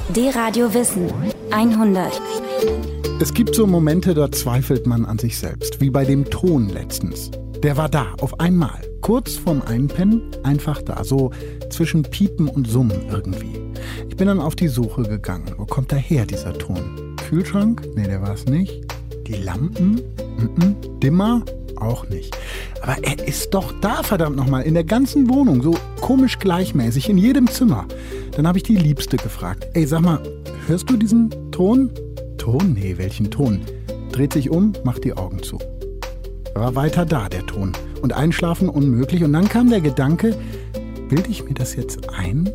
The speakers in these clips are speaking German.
D-Radio Wissen 100. Es gibt so Momente, da zweifelt man an sich selbst, wie bei dem Ton letztens. Der war da, auf einmal, kurz vorm Einpennen, einfach da, so zwischen Piepen und Summen irgendwie. Ich bin dann auf die Suche gegangen. Wo kommt daher, dieser Ton? Kühlschrank? Nee, der war es nicht. Die Lampen? Dimmer? Auch nicht. Aber er ist doch da, verdammt nochmal, in der ganzen Wohnung, so komisch gleichmäßig, in jedem Zimmer. Dann habe ich die Liebste gefragt. Ey, sag mal, hörst du diesen Ton? Ton? Nee, welchen Ton? Dreht sich um, macht die Augen zu. War weiter da, der Ton. Und einschlafen unmöglich. Und dann kam der Gedanke, bilde ich mir das jetzt ein?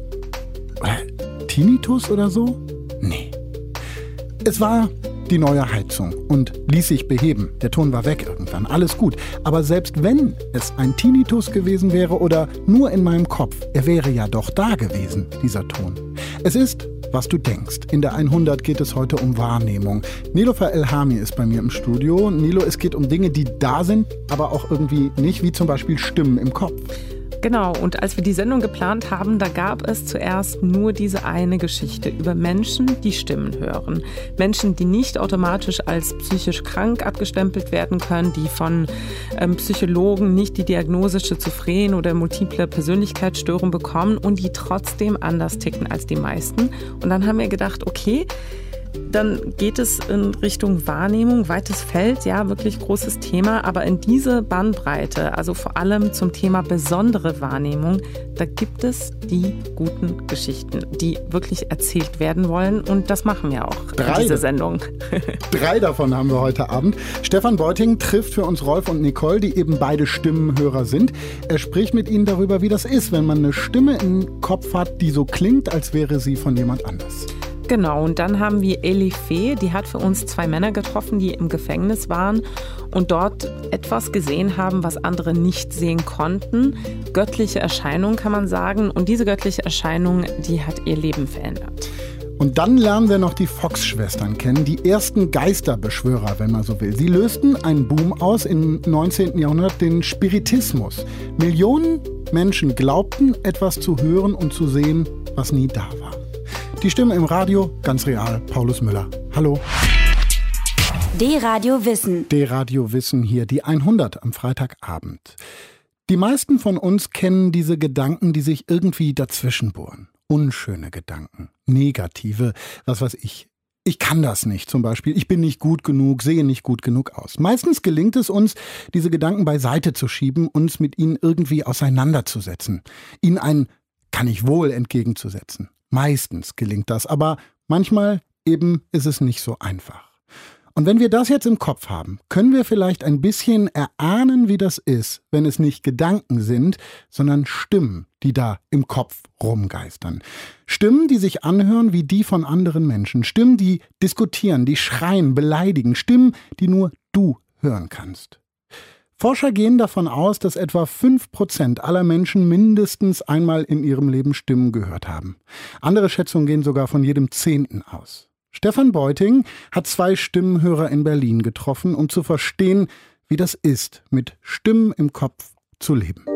Tinnitus oder so? Nee. Es war die neue Heizung und ließ sich beheben. Der Ton war weg irgendwann, alles gut. Aber selbst wenn es ein Tinnitus gewesen wäre oder nur in meinem Kopf, er wäre ja doch da gewesen, dieser Ton. Es ist, was du denkst. In der 100 geht es heute um Wahrnehmung. Nilofer El-Hami ist bei mir im Studio. Nilo, es geht um Dinge, die da sind, aber auch irgendwie nicht, wie zum Beispiel Stimmen im Kopf. Genau, und als wir die Sendung geplant haben, da gab es zuerst nur diese eine Geschichte über Menschen, die Stimmen hören. Menschen, die nicht automatisch als psychisch krank abgestempelt werden können, die von Psychologen nicht die Diagnose Schizophren oder multiple Persönlichkeitsstörung bekommen und die trotzdem anders ticken als die meisten. Und dann haben wir gedacht, okay, dann geht es in Richtung Wahrnehmung, weites Feld, ja, wirklich großes Thema. Aber in diese Bandbreite, also vor allem zum Thema besondere Wahrnehmung, da gibt es die guten Geschichten, die wirklich erzählt werden wollen. Und das machen wir auch in dieser Sendung. 3 davon haben wir heute Abend. Stefan Beuting trifft für uns Rolf und Nicole, die eben beide Stimmenhörer sind. Er spricht mit ihnen darüber, wie das ist, wenn man eine Stimme im Kopf hat, die so klingt, als wäre sie von jemand anders. Genau, und dann haben wir Elifee, die hat für uns 2 Männer getroffen, die im Gefängnis waren und dort etwas gesehen haben, was andere nicht sehen konnten. Göttliche Erscheinung, kann man sagen. Und diese göttliche Erscheinung, die hat ihr Leben verändert. Und dann lernen wir noch die Fox-Schwestern kennen, die ersten Geisterbeschwörer, wenn man so will. Sie lösten einen Boom aus im 19. Jahrhundert, den Spiritismus. Millionen Menschen glaubten, etwas zu hören und zu sehen, was nie da war. Die Stimme im Radio, ganz real, Paulus Müller. Hallo. D-Radio Wissen. D-Radio Wissen hier, die 100 am Freitagabend. Die meisten von uns kennen diese Gedanken, die sich irgendwie dazwischen bohren. Unschöne Gedanken, negative, was weiß ich. Ich kann das nicht zum Beispiel, ich bin nicht gut genug, sehe nicht gut genug aus. Meistens gelingt es uns, diese Gedanken beiseite zu schieben, uns mit ihnen irgendwie auseinanderzusetzen. Ihnen ein kann ich wohl entgegenzusetzen. Meistens gelingt das, aber manchmal eben ist es nicht so einfach. Und wenn wir das jetzt im Kopf haben, können wir vielleicht ein bisschen erahnen, wie das ist, wenn es nicht Gedanken sind, sondern Stimmen, die da im Kopf rumgeistern. Stimmen, die sich anhören wie die von anderen Menschen. Stimmen, die diskutieren, die schreien, beleidigen. Stimmen, die nur du hören kannst. Forscher gehen davon aus, dass etwa 5% aller Menschen mindestens einmal in ihrem Leben Stimmen gehört haben. Andere Schätzungen gehen sogar von jedem 10. aus. Stefan Beuting hat 2 Stimmenhörer in Berlin getroffen, um zu verstehen, wie das ist, mit Stimmen im Kopf zu leben.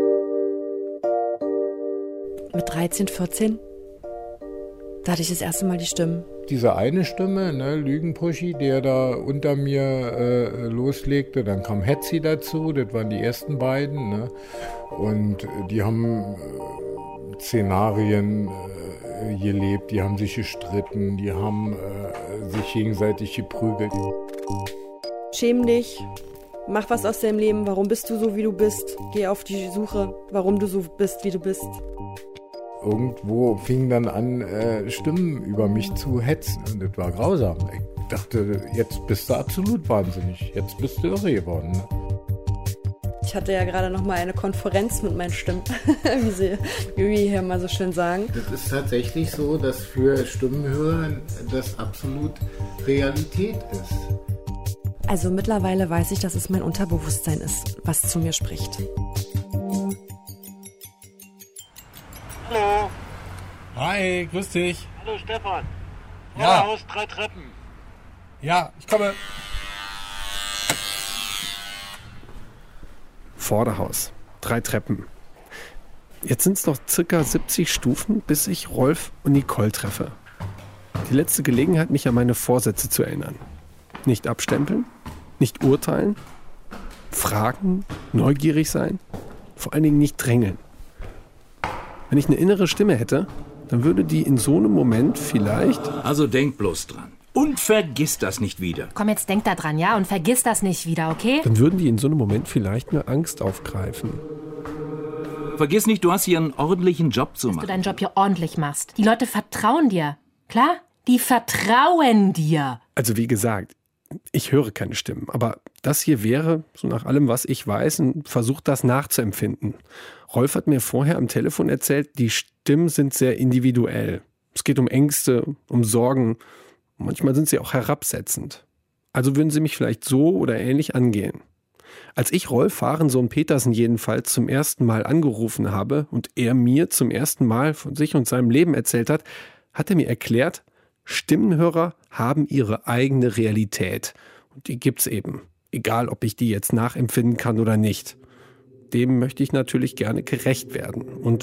Mit 13, 14, da hatte ich das erste Mal die Stimmen. Diese eine Stimme, ne, Lügenpuschi, der da unter mir loslegte, dann kam Hetzi dazu, das waren die ersten beiden. Ne? Und die haben Szenarien gelebt, die haben sich gestritten, die haben sich gegenseitig geprügelt. Schäm dich, mach was aus deinem Leben, warum bist du so, wie du bist? Geh auf die Suche, warum du so bist, wie du bist. Irgendwo fingen dann an, Stimmen über mich zu hetzen. Und das war grausam. Ich dachte, jetzt bist du absolut wahnsinnig. Jetzt bist du irre geworden. Ne? Ich hatte ja gerade noch mal eine Konferenz mit meinen Stimmen, wie wir hier mal so schön sagen. Das ist tatsächlich so, dass für Stimmenhörer das absolut Realität ist. Also mittlerweile weiß ich, dass es mein Unterbewusstsein ist, was zu mir spricht. Hallo. Hi, grüß dich. Hallo Stefan. Ja. Haus 3 Treppen. Ja, ich komme. Vorderhaus, 3 Treppen. Jetzt sind es noch circa 70 Stufen, bis ich Rolf und Nicole treffe. Die letzte Gelegenheit, mich an meine Vorsätze zu erinnern. Nicht abstempeln, nicht urteilen, fragen, neugierig sein, vor allen Dingen nicht drängeln. Wenn ich eine innere Stimme hätte, dann würde die in so einem Moment vielleicht... Also denk bloß dran. Und vergiss das nicht wieder. Komm, jetzt denk da dran, ja? Und vergiss das nicht wieder, okay? Dann würden die in so einem Moment vielleicht eine Angst aufgreifen. Vergiss nicht, du hast hier einen ordentlichen Job zu machen. Dass du deinen Job hier ordentlich machst. Die Leute vertrauen dir, klar? Die vertrauen dir. Also wie gesagt, ich höre keine Stimmen. Aber das hier wäre, so nach allem, was ich weiß, ein Versuch, das nachzuempfinden. Rolf hat mir vorher am Telefon erzählt, die Stimmen sind sehr individuell. Es geht um Ängste, um Sorgen. Manchmal sind sie auch herabsetzend. Also würden sie mich vielleicht so oder ähnlich angehen. Als ich Rolf Fahrensohn Petersen jedenfalls zum ersten Mal angerufen habe und er mir zum ersten Mal von sich und seinem Leben erzählt hat, hat er mir erklärt, Stimmenhörer haben ihre eigene Realität. Und die gibt's eben. Egal, ob ich die jetzt nachempfinden kann oder nicht. Dem möchte ich natürlich gerne gerecht werden. Und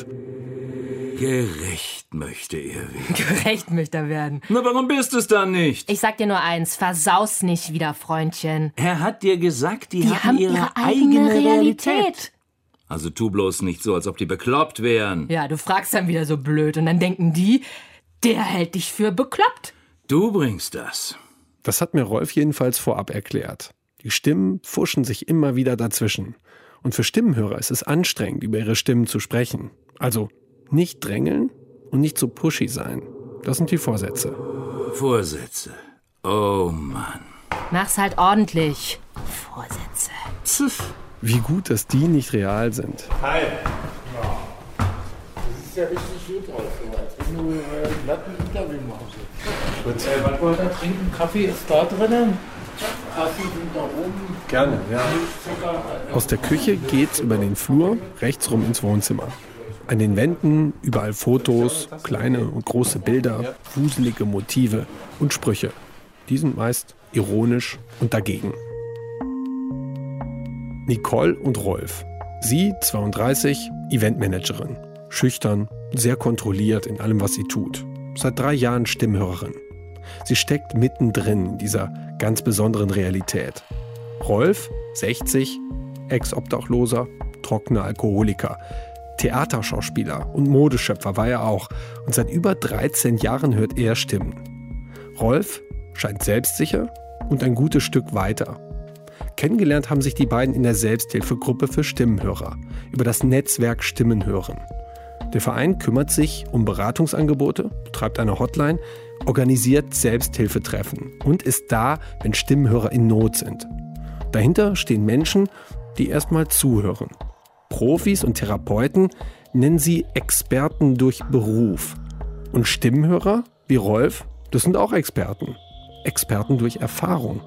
gerecht möchte er werden. Gerecht möchte er werden. Na, warum bist es dann nicht? Ich sag dir nur eins, versaus nicht wieder, Freundchen. Er hat dir gesagt, die haben ihre eigene Realität. Also tu bloß nicht so, als ob die bekloppt wären. Ja, du fragst dann wieder so blöd und dann denken die, der hält dich für bekloppt. Du bringst das. Das hat mir Rolf jedenfalls vorab erklärt. Die Stimmen pfuschen sich immer wieder dazwischen. Und für Stimmenhörer ist es anstrengend, über ihre Stimmen zu sprechen. Also nicht drängeln und nicht so pushy sein. Das sind die Vorsätze. Vorsätze. Oh Mann. Mach's halt ordentlich. Vorsätze. Pff. Wie gut, dass die nicht real sind. Hi. Ja. Das ist ja richtig gut aus, als wenn du ein glatten Interview machst. Was wollt ihr trinken? Kaffee ist da drinnen. Kaffee sind da oben. Gerne, ja. Aus der Küche geht's über den Flur rechts rum ins Wohnzimmer. An den Wänden überall Fotos, kleine und große Bilder, wuselige Motive und Sprüche. Die sind meist ironisch und dagegen. Nicole und Rolf. Sie, 32, Eventmanagerin. Schüchtern, sehr kontrolliert in allem, was sie tut. Seit 3 Jahren Stimmhörerin. Sie steckt mittendrin in dieser ganz besonderen Realität. Rolf, 60, Ex-Obdachloser, trockener Alkoholiker. Theaterschauspieler und Modeschöpfer war er auch. Und seit über 13 Jahren hört er Stimmen. Rolf scheint selbstsicher und ein gutes Stück weiter. Kennengelernt haben sich die beiden in der Selbsthilfegruppe für Stimmenhörer, über das Netzwerk Stimmen hören. Der Verein kümmert sich um Beratungsangebote, betreibt eine Hotline, organisiert Selbsthilfetreffen und ist da, wenn Stimmenhörer in Not sind. Dahinter stehen Menschen, die erstmal zuhören. Profis und Therapeuten nennen sie Experten durch Beruf. Und Stimmenhörer, wie Rolf, das sind auch Experten. Experten durch Erfahrung.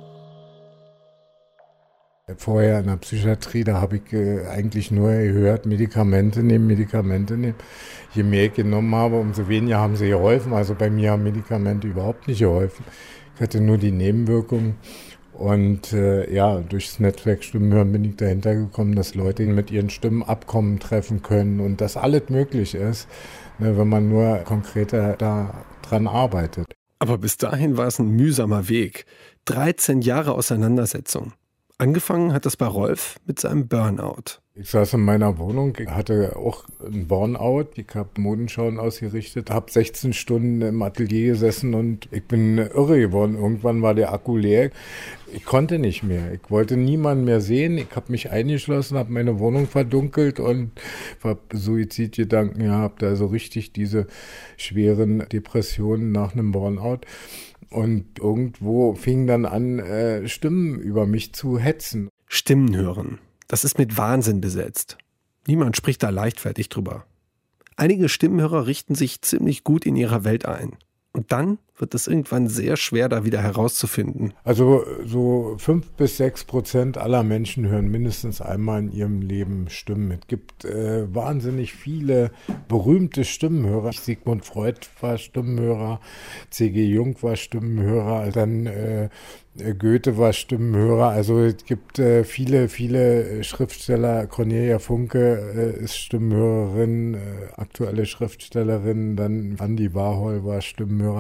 Vorher in der Psychiatrie, da habe ich eigentlich nur gehört, Medikamente nehmen. Je mehr ich genommen habe, umso weniger haben sie geholfen. Also bei mir haben Medikamente überhaupt nicht geholfen. Ich hatte nur die Nebenwirkungen. Und durchs Netzwerk Stimmenhören bin ich dahinter gekommen, dass Leute mit ihren Stimmen Abkommen treffen können und dass alles möglich ist, ne, wenn man nur konkreter da dran arbeitet. Aber bis dahin war es ein mühsamer Weg. 13 Jahre Auseinandersetzung. Angefangen hat das bei Rolf mit seinem Burnout. Ich saß in meiner Wohnung, ich hatte auch einen Burnout, ich habe Modenschauen ausgerichtet, habe 16 Stunden im Atelier gesessen und ich bin irre geworden. Irgendwann war der Akku leer. Ich konnte nicht mehr. Ich wollte niemanden mehr sehen. Ich habe mich eingeschlossen, habe meine Wohnung verdunkelt und habe Suizidgedanken gehabt. Also richtig diese schweren Depressionen nach einem Burnout. Und irgendwo fing dann an, Stimmen über mich zu hetzen. Stimmen hören. Das ist mit Wahnsinn besetzt. Niemand spricht da leichtfertig drüber. Einige Stimmenhörer richten sich ziemlich gut in ihrer Welt ein. Und dann wird es irgendwann sehr schwer, da wieder herauszufinden. Also so 5-6% aller Menschen hören mindestens einmal in ihrem Leben Stimmen. Es gibt wahnsinnig viele berühmte Stimmenhörer. Sigmund Freud war Stimmenhörer, C.G. Jung war Stimmenhörer, dann Goethe war Stimmenhörer. Also es gibt viele Schriftsteller. Cornelia Funke ist Stimmenhörerin, aktuelle Schriftstellerin. Dann Andy Warhol war Stimmenhörer.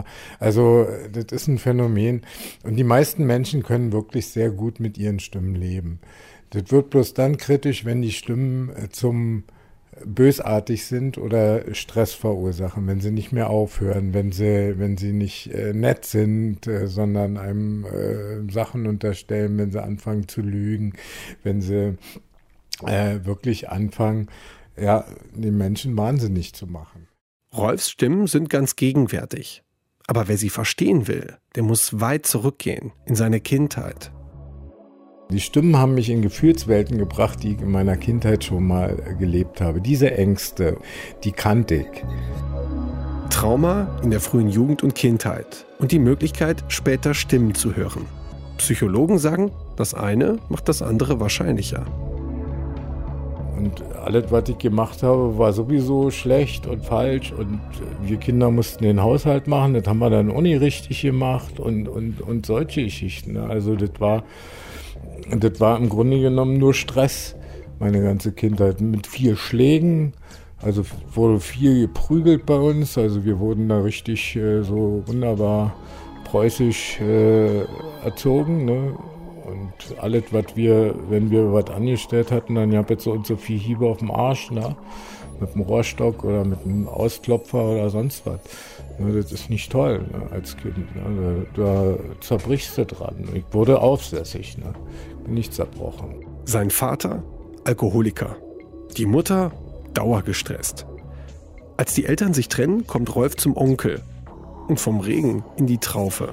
Also das ist ein Phänomen. Und die meisten Menschen können wirklich sehr gut mit ihren Stimmen leben. Das wird bloß dann kritisch, wenn die Stimmen zum bösartig sind oder Stress verursachen, wenn sie nicht mehr aufhören, wenn sie nicht nett sind, sondern einem Sachen unterstellen, wenn sie anfangen zu lügen, wenn sie wirklich anfangen, ja, den Menschen wahnsinnig zu machen. Rolfs Stimmen sind ganz gegenwärtig. Aber wer sie verstehen will, der muss weit zurückgehen in seine Kindheit. Die Stimmen haben mich in Gefühlswelten gebracht, die ich in meiner Kindheit schon mal gelebt habe. Diese Ängste, die kannte ich. Trauma in der frühen Jugend und Kindheit und die Möglichkeit, später Stimmen zu hören. Psychologen sagen, das eine macht das andere wahrscheinlicher. Und alles, was ich gemacht habe, war sowieso schlecht und falsch. Und wir Kinder mussten den Haushalt machen, das haben wir dann auch nicht richtig gemacht und solche Geschichten. Also das war im Grunde genommen nur Stress, meine ganze Kindheit. Mit 4 Schlägen, also wurde viel geprügelt bei uns. Also wir wurden da richtig so wunderbar preußisch erzogen, ne? Und alles, wenn wir was angestellt hatten, dann gab es so und so viel Hiebe auf dem Arsch, ne? Mit dem Rohrstock oder mit einem Ausklopfer oder sonst was. Ne, das ist nicht toll, ne, als Kind. Ne? Da zerbrichst du dran. Ich wurde aufsässig, ne? Bin nicht zerbrochen. Sein Vater, Alkoholiker. Die Mutter, dauergestresst. Als die Eltern sich trennen, kommt Rolf zum Onkel. Und vom Regen in die Traufe.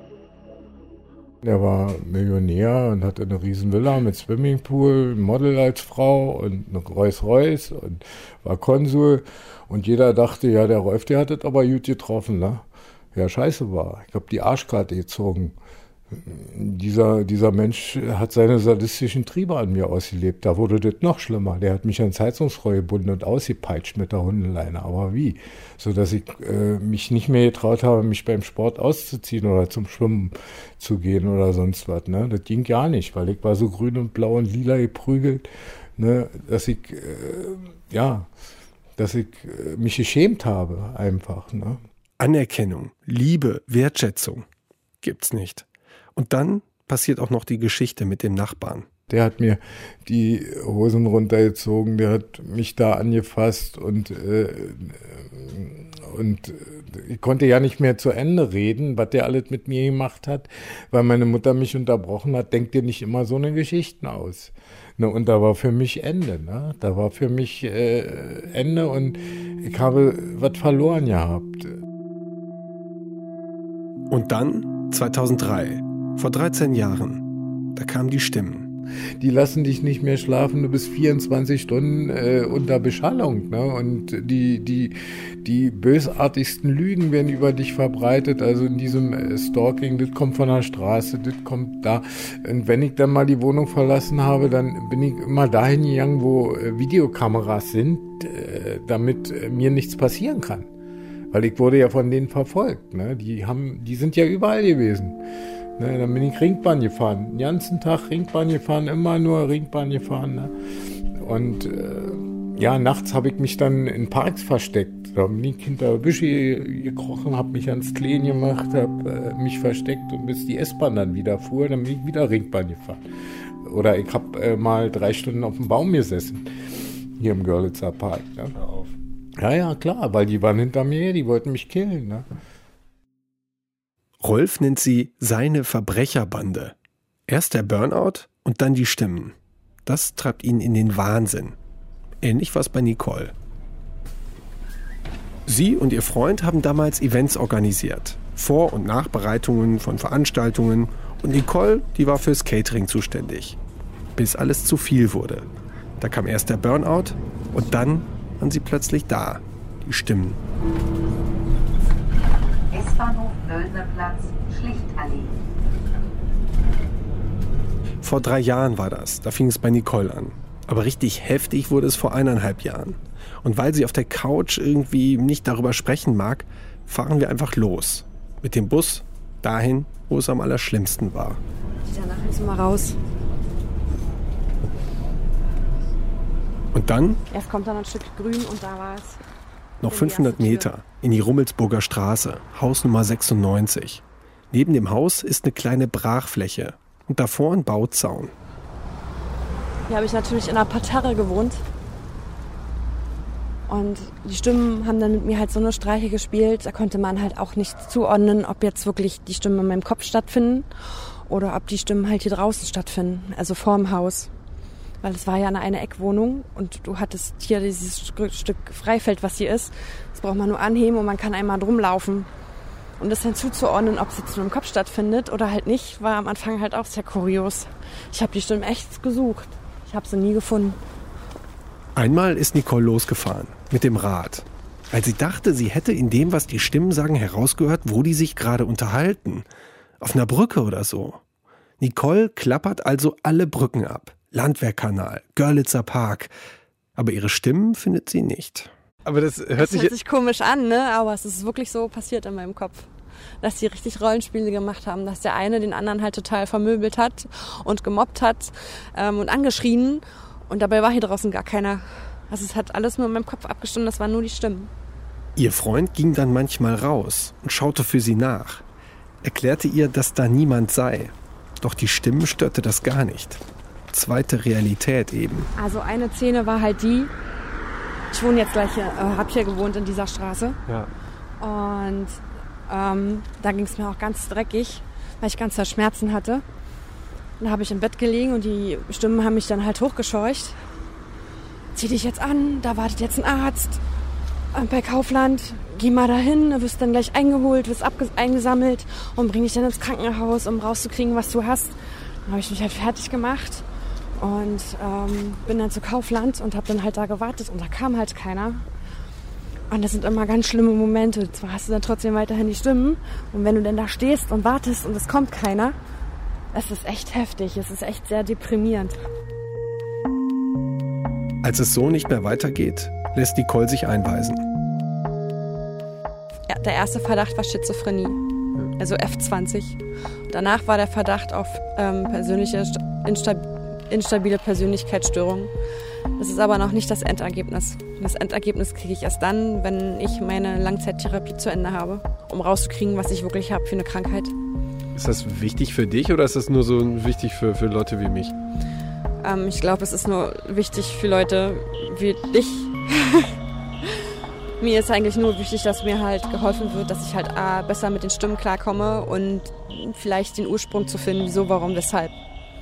Er war Millionär und hatte eine riesen Villa mit Swimmingpool, ein Model als Frau und eine Rolls-Royce und war Konsul. Und jeder dachte, ja, der Rolf, der hat das aber gut getroffen, ne? Ja, scheiße war. Ich habe die Arschkarte gezogen. Dieser Mensch hat seine sadistischen Triebe an mir ausgelebt. Da wurde das noch schlimmer. Der hat mich ans Heizungsrohr gebunden und ausgepeitscht mit der Hundeleine. Aber wie? So dass ich mich nicht mehr getraut habe, mich beim Sport auszuziehen oder zum Schwimmen zu gehen oder sonst was. Ne? Das ging gar nicht, weil ich war so grün und blau und lila geprügelt, ne? Dass ich mich geschämt habe einfach. Ne? Anerkennung, Liebe, Wertschätzung gibt's nicht. Und dann passiert auch noch die Geschichte mit dem Nachbarn. Der hat mir die Hosen runtergezogen, der hat mich da angefasst und ich konnte ja nicht mehr zu Ende reden, was der alles mit mir gemacht hat, weil meine Mutter mich unterbrochen hat. Denk dir nicht immer so eine Geschichten aus. Ne, und da war für mich Ende. Ne? Da war für mich Ende und ich habe was verloren gehabt. Und dann 2003. Vor 13 Jahren, da kamen die Stimmen. Die lassen dich nicht mehr schlafen, du bist 24 Stunden unter Beschallung. Ne? Und die bösartigsten Lügen werden über dich verbreitet. Also in diesem Stalking, das kommt von der Straße, das kommt da. Und wenn ich dann mal die Wohnung verlassen habe, dann bin ich immer dahin gegangen, wo Videokameras sind, damit mir nichts passieren kann. Weil ich wurde ja von denen verfolgt. Ne? Die sind ja überall gewesen. Ne, dann bin ich Ringbahn gefahren, den ganzen Tag Ringbahn gefahren, immer nur Ringbahn gefahren. Ne? Und nachts habe ich mich dann in Parks versteckt. Da bin ich hinter Büsche gekrochen, habe mich ans Kleen gemacht, habe mich versteckt und bis die S-Bahn dann wieder fuhr, dann bin ich wieder Ringbahn gefahren. Oder ich habe mal 3 Stunden auf dem Baum gesessen, hier im Görlitzer Park. Ne? Hör auf. Ja, klar, weil die waren hinter mir, die wollten mich killen. Ne? Rolf nennt sie seine Verbrecherbande. Erst der Burnout und dann die Stimmen. Das treibt ihn in den Wahnsinn. Ähnlich war es bei Nicole. Sie und ihr Freund haben damals Events organisiert. Vor- und Nachbereitungen von Veranstaltungen. Und Nicole, die war fürs Catering zuständig. Bis alles zu viel wurde. Da kam erst der Burnout und dann waren sie plötzlich da. Die Stimmen. S-Bahnhof Wöllner Platz, Schlichtallee. Vor 3 Jahren war das. Da fing es bei Nicole an. Aber richtig heftig wurde es vor 1,5 Jahren. Und weil sie auf der Couch irgendwie nicht darüber sprechen mag, fahren wir einfach los. Mit dem Bus dahin, wo es am allerschlimmsten war. Danach müssen wir raus. Und dann? Erst kommt dann ein Stück grün und da war es. Noch 500 Meter in die Rummelsburger Straße, Haus Nummer 96. Neben dem Haus ist eine kleine Brachfläche und davor ein Bauzaun. Hier habe ich natürlich in einer Parterre gewohnt. Und die Stimmen haben dann mit mir halt so eine Streiche gespielt. Da konnte man halt auch nicht zuordnen, ob jetzt wirklich die Stimmen in meinem Kopf stattfinden oder ob die Stimmen halt hier draußen stattfinden, also vorm Haus. Weil es war ja eine Eckwohnung und du hattest hier dieses Stück Freifeld, was hier ist. Das braucht man nur anheben und man kann einmal drum laufen. Und das dann zuzuordnen, ob es jetzt nur im Kopf stattfindet oder halt nicht, war am Anfang halt auch sehr kurios. Ich habe die Stimmen echt gesucht. Ich habe sie nie gefunden. Einmal ist Nicole losgefahren mit dem Rad, weil sie dachte, sie hätte in dem, was die Stimmen sagen, herausgehört, wo die sich gerade unterhalten. Auf einer Brücke oder so. Nicole klappert also alle Brücken ab. Landwehrkanal, Görlitzer Park. Aber ihre Stimmen findet sie nicht. Aber das hört sich komisch an, ne? Aber es ist wirklich so passiert in meinem Kopf. Dass die richtig Rollenspiele gemacht haben. Dass der eine den anderen halt total vermöbelt hat und gemobbt hat und angeschrien. Und dabei war hier draußen gar keiner. Also es hat alles nur in meinem Kopf abgestimmt, das waren nur die Stimmen. Ihr Freund ging dann manchmal raus und schaute für sie nach. Erklärte ihr, dass da niemand sei. Doch die Stimmen störte das gar nicht. Zweite Realität eben. Also eine Szene war halt die, ich wohne jetzt gleich hier, habe hier gewohnt in dieser Straße. Ja. Und da ging es mir auch ganz dreckig, weil ich ganz Schmerzen hatte. Und da habe ich im Bett gelegen und die Stimmen haben mich dann halt hochgescheucht. Zieh dich jetzt an, da wartet jetzt ein Arzt. Bei Kaufland, geh mal dahin, du wirst dann gleich eingeholt, wirst eingesammelt und bring dich dann ins Krankenhaus, um rauszukriegen, was du hast. Dann habe ich mich halt fertig gemacht und bin dann zu Kaufland und habe dann halt da gewartet und da kam halt keiner. Und das sind immer ganz schlimme Momente. Zwar hast du dann trotzdem weiterhin die Stimmen und wenn du dann da stehst und wartest und es kommt keiner, es ist echt heftig, es ist echt sehr deprimierend. Als es so nicht mehr weitergeht, lässt Nicole sich einweisen. Ja, der erste Verdacht war Schizophrenie, also F20. Danach war der Verdacht auf instabile Persönlichkeitsstörung. Das ist aber noch nicht das Endergebnis. Das Endergebnis kriege ich erst dann, wenn ich meine Langzeittherapie zu Ende habe, um rauszukriegen, was ich wirklich habe für eine Krankheit. Ist das wichtig für dich oder ist das nur so wichtig für Leute wie mich? Ich glaube, es ist nur wichtig für Leute wie dich. Mir ist eigentlich nur wichtig, dass mir halt geholfen wird, dass ich halt besser mit den Stimmen klarkomme und vielleicht den Ursprung zu finden, wieso, warum, weshalb.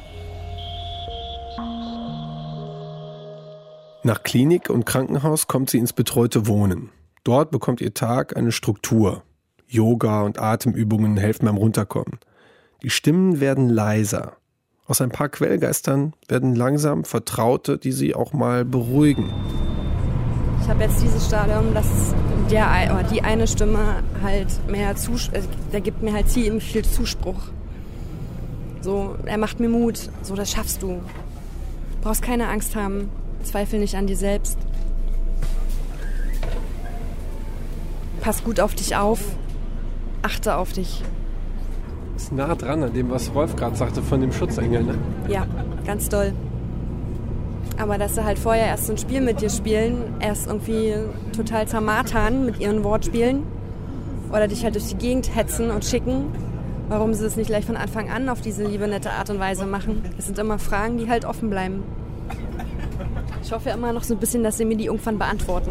Nach Klinik und Krankenhaus kommt sie ins betreute Wohnen. Dort bekommt ihr Tag eine Struktur. Yoga und Atemübungen helfen beim Runterkommen. Die Stimmen werden leiser. Aus ein paar Quellgeistern werden langsam Vertraute, die sie auch mal beruhigen. Ich habe jetzt dieses Stadium, dass die eine Stimme halt mehr der gibt mir halt ziemlich viel Zuspruch. So, er macht mir Mut, so, das schaffst du. Du brauchst keine Angst haben, zweifel nicht an dir selbst. Pass gut auf dich auf, achte auf dich. Ist nah dran an dem, was Rolf gerade sagte von dem Schutzengel, ne? Ja, ganz doll. Aber dass sie halt vorher erst so ein Spiel mit dir spielen, erst irgendwie total zermartern mit ihren Wortspielen oder dich halt durch die Gegend hetzen und schicken, warum sie es nicht gleich von Anfang an auf diese liebe, nette Art und Weise machen. Es sind immer Fragen, die halt offen bleiben. Ich hoffe ja immer noch so ein bisschen, dass sie mir die irgendwann beantworten.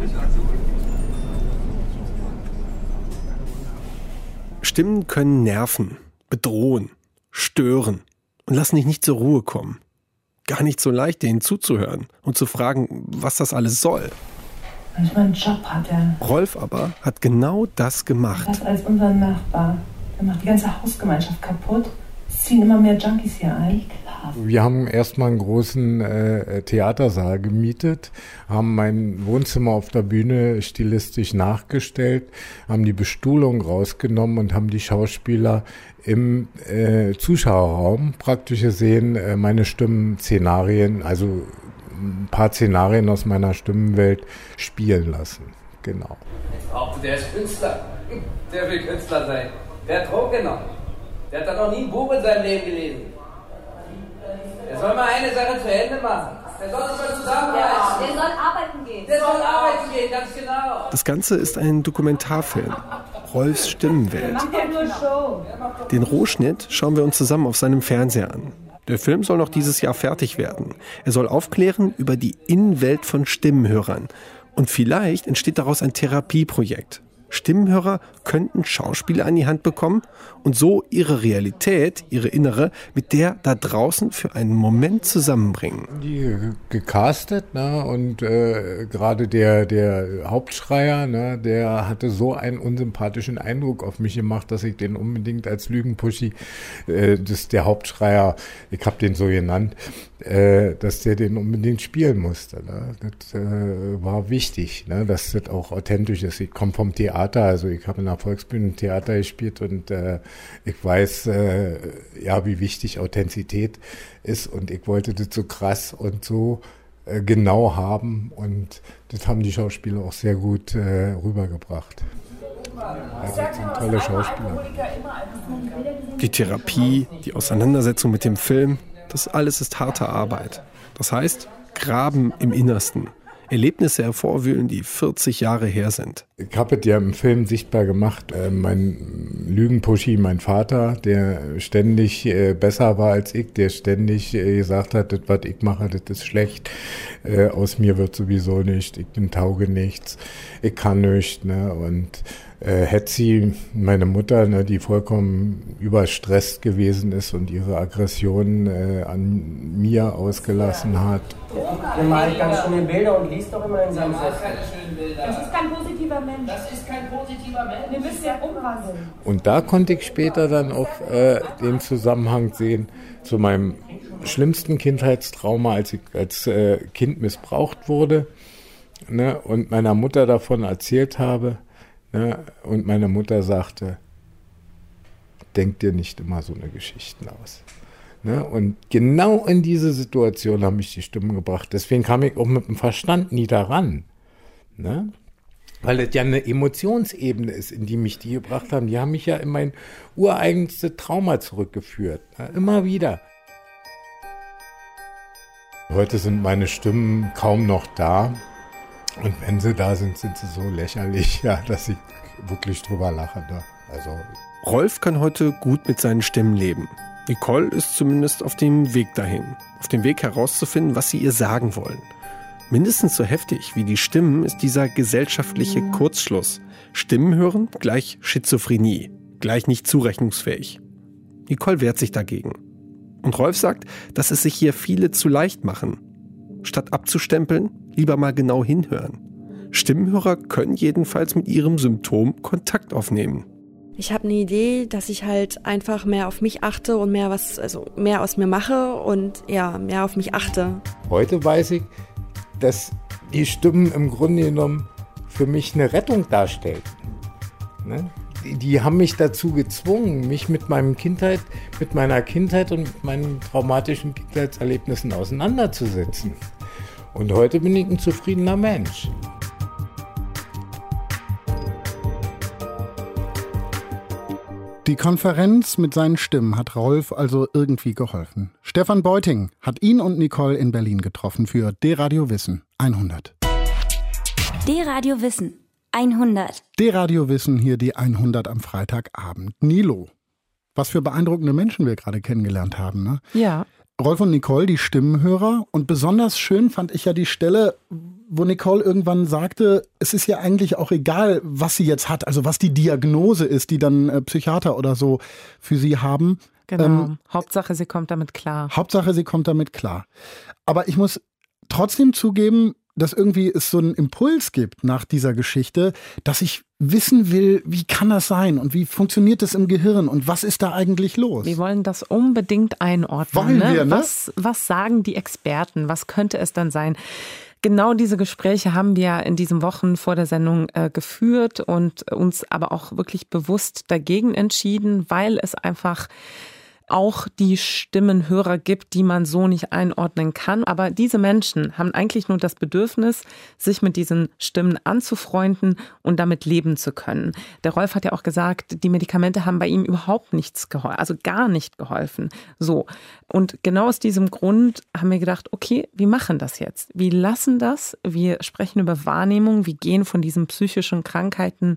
Stimmen können nerven, bedrohen, stören und lassen dich nicht zur Ruhe kommen. Gar nicht so leicht, denen zuzuhören und zu fragen, was das alles soll. Manchmal einen Job hat er. Rolf aber hat genau das gemacht. Das als unser Nachbar. Er macht die ganze Hausgemeinschaft kaputt. Es ziehen immer mehr Junkies hier ein. Wir haben erstmal einen großen Theatersaal gemietet, haben mein Wohnzimmer auf der Bühne stilistisch nachgestellt, haben die Bestuhlung rausgenommen und haben die Schauspieler im Zuschauerraum praktisch gesehen meine Stimmen-Szenarien, also ein paar Szenarien aus meiner Stimmenwelt spielen lassen. Genau. Der ist Künstler. Der will Künstler sein. Der hat Drogen genommen. Der hat doch noch nie ein Buch in seinem Leben gelesen. Er soll mal eine Sache zu Ende machen. Der soll sich mal zusammenreißen. Der soll arbeiten gehen. Der soll arbeiten gehen, ganz genau. Das Ganze ist ein Dokumentarfilm. Rolfs Stimmenwelt. Den Rohschnitt schauen wir uns zusammen auf seinem Fernseher an. Der Film soll noch dieses Jahr fertig werden. Er soll aufklären über die Innenwelt von Stimmenhörern. Und vielleicht entsteht daraus ein Therapieprojekt. Stimmenhörer könnten Schauspieler an die Hand bekommen und so ihre Realität, ihre innere, mit der da draußen für einen Moment zusammenbringen. Die gecastet, ne? Und gerade der Hauptschreier, ne? Der hatte so einen unsympathischen Eindruck auf mich gemacht, dass ich den unbedingt als Lügenpuschi, das ist der Hauptschreier, ich habe den so genannt, dass der den unbedingt spielen musste. Ne? Das war wichtig, ne? Dass das auch authentisch ist. Ich komme vom Theater, also ich habe in der Volksbühne Theater gespielt und ich weiß, wie wichtig Authentizität ist und ich wollte das so krass und so genau haben und das haben die Schauspieler auch sehr gut rübergebracht. Also das sind tolle Schauspieler. Die Therapie, die Auseinandersetzung mit dem Film, das alles ist harte Arbeit. Das heißt, graben im Innersten. Erlebnisse hervorwühlen, die 40 Jahre her sind. Ich habe es ja im Film sichtbar gemacht. Mein Lügenpuschi, mein Vater, der ständig besser war als ich, der ständig gesagt hat, das, was ich mache, das ist schlecht. Aus mir wird sowieso nicht. Ich bin taugenichts. Ich kann nichts. Ne? Und Hetzi, meine Mutter, ne, die vollkommen überstresst gewesen ist und ihre Aggression an mir ausgelassen hat. Er malt ganz schöne Bilder und liest doch immer in seinem Sessel. Das ist kein positiver Mensch. Das ist kein positiver Mensch. Wir müssen ja umwandeln. Und da konnte ich später dann auch den Zusammenhang sehen zu meinem schlimmsten Kindheitstrauma, als ich als Kind missbraucht wurde, ne, und meiner Mutter davon erzählt habe. Ne, und meine Mutter sagte, denk dir nicht immer so eine Geschichten aus. Ne, und genau in diese Situation haben mich die Stimmen gebracht. Deswegen kam ich auch mit dem Verstand nie daran. Ne? Weil das ja eine Emotionsebene ist, in die mich die gebracht haben. Die haben mich ja in mein ureigenste Trauma zurückgeführt. Ne? Immer wieder. Heute sind meine Stimmen kaum noch da. Und wenn sie da sind, sind sie so lächerlich, ja, dass ich wirklich drüber lache. Ne? Also Rolf kann heute gut mit seinen Stimmen leben. Nicole ist zumindest auf dem Weg dahin. Auf dem Weg herauszufinden, was sie ihr sagen wollen. Mindestens so heftig wie die Stimmen ist dieser gesellschaftliche Kurzschluss. Stimmen hören gleich Schizophrenie, gleich nicht zurechnungsfähig. Nicole wehrt sich dagegen. Und Rolf sagt, dass es sich hier viele zu leicht machen. Statt abzustempeln, lieber mal genau hinhören. Stimmenhörer können jedenfalls mit ihrem Symptom Kontakt aufnehmen. Ich habe eine Idee, dass ich halt einfach mehr auf mich achte und mehr aus mir mache und ja, mehr auf mich achte. Heute weiß ich, dass die Stimmen im Grunde genommen für mich eine Rettung darstellen. Ne? Die haben mich dazu gezwungen, mich mit meiner Kindheit und mit meinen traumatischen Kindheitserlebnissen auseinanderzusetzen. Und heute bin ich ein zufriedener Mensch. Die Konferenz mit seinen Stimmen hat Rolf also irgendwie geholfen. Stefan Beuting hat ihn und Nicole in Berlin getroffen für D-Radio Wissen 100. D-Radio Wissen 100. D-Radio Wissen, hier die 100 am Freitagabend. Nilo. Was für beeindruckende Menschen wir gerade kennengelernt haben, ne? Ja. Rolf und Nicole, die Stimmenhörer. Und besonders schön fand ich ja die Stelle, wo Nicole irgendwann sagte, es ist ja eigentlich auch egal, was sie jetzt hat, also was die Diagnose ist, die dann Psychiater oder so für sie haben. Genau. Hauptsache, sie kommt damit klar. Hauptsache, sie kommt damit klar. Aber ich muss trotzdem zugeben, dass irgendwie es so einen Impuls gibt nach dieser Geschichte, dass ich wissen will, wie kann das sein und wie funktioniert das im Gehirn und was ist da eigentlich los? Wir wollen das unbedingt einordnen. Wollen wir, ne? Was sagen die Experten? Was könnte es dann sein? Genau diese Gespräche haben wir in diesen Wochen vor der Sendung geführt und uns aber auch wirklich bewusst dagegen entschieden, weil es einfach auch die Stimmenhörer gibt, die man so nicht einordnen kann. Aber diese Menschen haben eigentlich nur das Bedürfnis, sich mit diesen Stimmen anzufreunden und damit leben zu können. Der Rolf hat ja auch gesagt, die Medikamente haben bei ihm überhaupt nichts geholfen, also gar nicht geholfen. So. Und genau aus diesem Grund haben wir gedacht, okay, wir machen das jetzt. Wir lassen das, wir sprechen über Wahrnehmung, wir gehen von diesen psychischen Krankheiten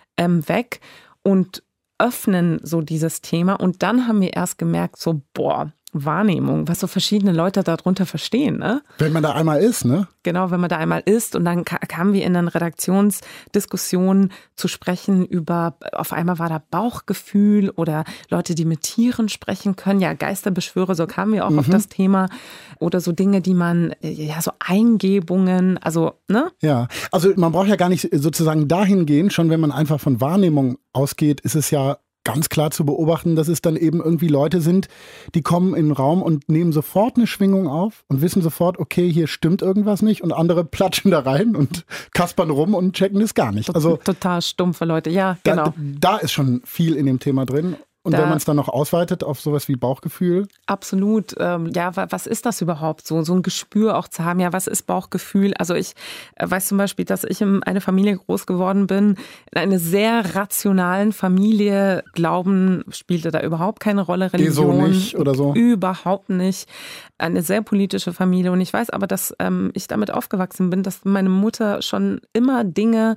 weg und öffnen so dieses Thema. Und dann haben wir erst gemerkt, so, Wahrnehmung, was so verschiedene Leute darunter verstehen, ne? Wenn man da einmal ist, ne? Genau, wenn man da einmal ist. Und dann kamen wir in einer Redaktionsdiskussion zu sprechen über, auf einmal war da Bauchgefühl oder Leute, die mit Tieren sprechen können. Ja, Geisterbeschwörer, so kamen wir auch auf das Thema. Oder so Dinge, die man, so Eingebungen, also, ne? Ja, also man braucht ja gar nicht sozusagen dahin gehen, schon wenn man einfach von Wahrnehmung ausgeht, ist es ja ganz klar zu beobachten, dass es dann eben irgendwie Leute sind, die kommen in den Raum und nehmen sofort eine Schwingung auf und wissen sofort, okay, hier stimmt irgendwas nicht, und andere platschen da rein und kaspern rum und checken es gar nicht. Also total stumpfe Leute, ja, genau. Da ist schon viel in dem Thema drin. Und wenn man es dann noch ausweitet auf sowas wie Bauchgefühl? Absolut. Was ist das überhaupt so? So ein Gespür auch zu haben. Ja, was ist Bauchgefühl? Also ich weiß zum Beispiel, dass ich in einer Familie groß geworden bin, in einer sehr rationalen Familie. Glauben spielte da überhaupt keine Rolle. Religion so nicht oder so? Überhaupt nicht. Eine sehr politische Familie. Und ich weiß aber, dass ich damit aufgewachsen bin, dass meine Mutter schon immer Dinge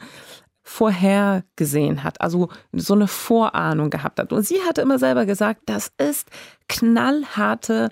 vorhergesehen hat, also so eine Vorahnung gehabt hat. Und sie hatte immer selber gesagt, das ist knallharte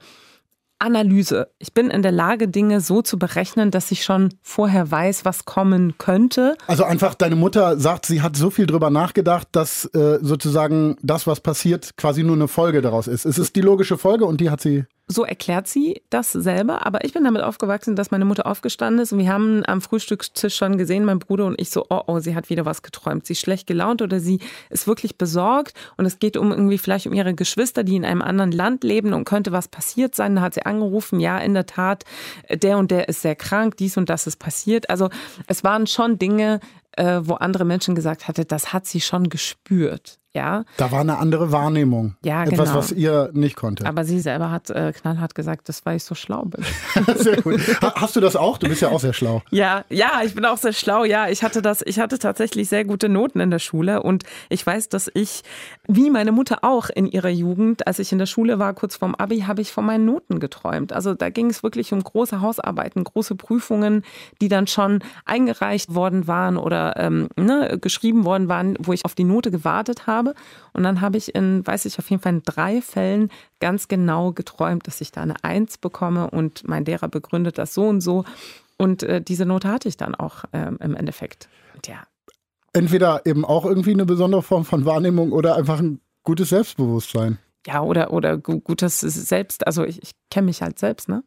Analyse. Ich bin in der Lage, Dinge so zu berechnen, dass ich schon vorher weiß, was kommen könnte. Also einfach, deine Mutter sagt, sie hat so viel drüber nachgedacht, dass sozusagen das, was passiert, quasi nur eine Folge daraus ist. Es ist die logische Folge und die hat sie... So erklärt sie das selber, aber ich bin damit aufgewachsen, dass meine Mutter aufgestanden ist und wir haben am Frühstückstisch schon gesehen, mein Bruder und ich so, sie hat wieder was geträumt. Sie ist schlecht gelaunt oder sie ist wirklich besorgt und es geht vielleicht um ihre Geschwister, die in einem anderen Land leben und könnte was passiert sein. Da hat sie angerufen, ja, in der Tat, der und der ist sehr krank, dies und das ist passiert. Also es waren schon Dinge, wo andere Menschen gesagt hatten, das hat sie schon gespürt. Ja. Da war eine andere Wahrnehmung. Ja, etwas, genau. was ihr nicht konnte. Aber sie selber hat knallhart gesagt, das weil ich so schlau bin. Sehr gut. Hast du das auch? Du bist ja auch sehr schlau. Ja, ich bin auch sehr schlau. Ja, ich hatte tatsächlich sehr gute Noten in der Schule und ich weiß, dass ich, wie meine Mutter auch in ihrer Jugend, als ich in der Schule war, kurz vorm Abi, habe ich von meinen Noten geträumt. Also da ging es wirklich um große Hausarbeiten, große Prüfungen, die dann schon eingereicht worden waren oder geschrieben worden waren, wo ich auf die Note gewartet habe. Und dann habe ich auf jeden Fall in 3 Fällen ganz genau geträumt, dass ich da eine 1 bekomme und mein Lehrer begründet das so und so. Und diese Note hatte ich dann auch im Endeffekt. Und ja. Entweder eben auch irgendwie eine besondere Form von Wahrnehmung oder einfach ein gutes Selbstbewusstsein. Ja, oder gutes Selbst, also ich kenne mich halt selbst, ne?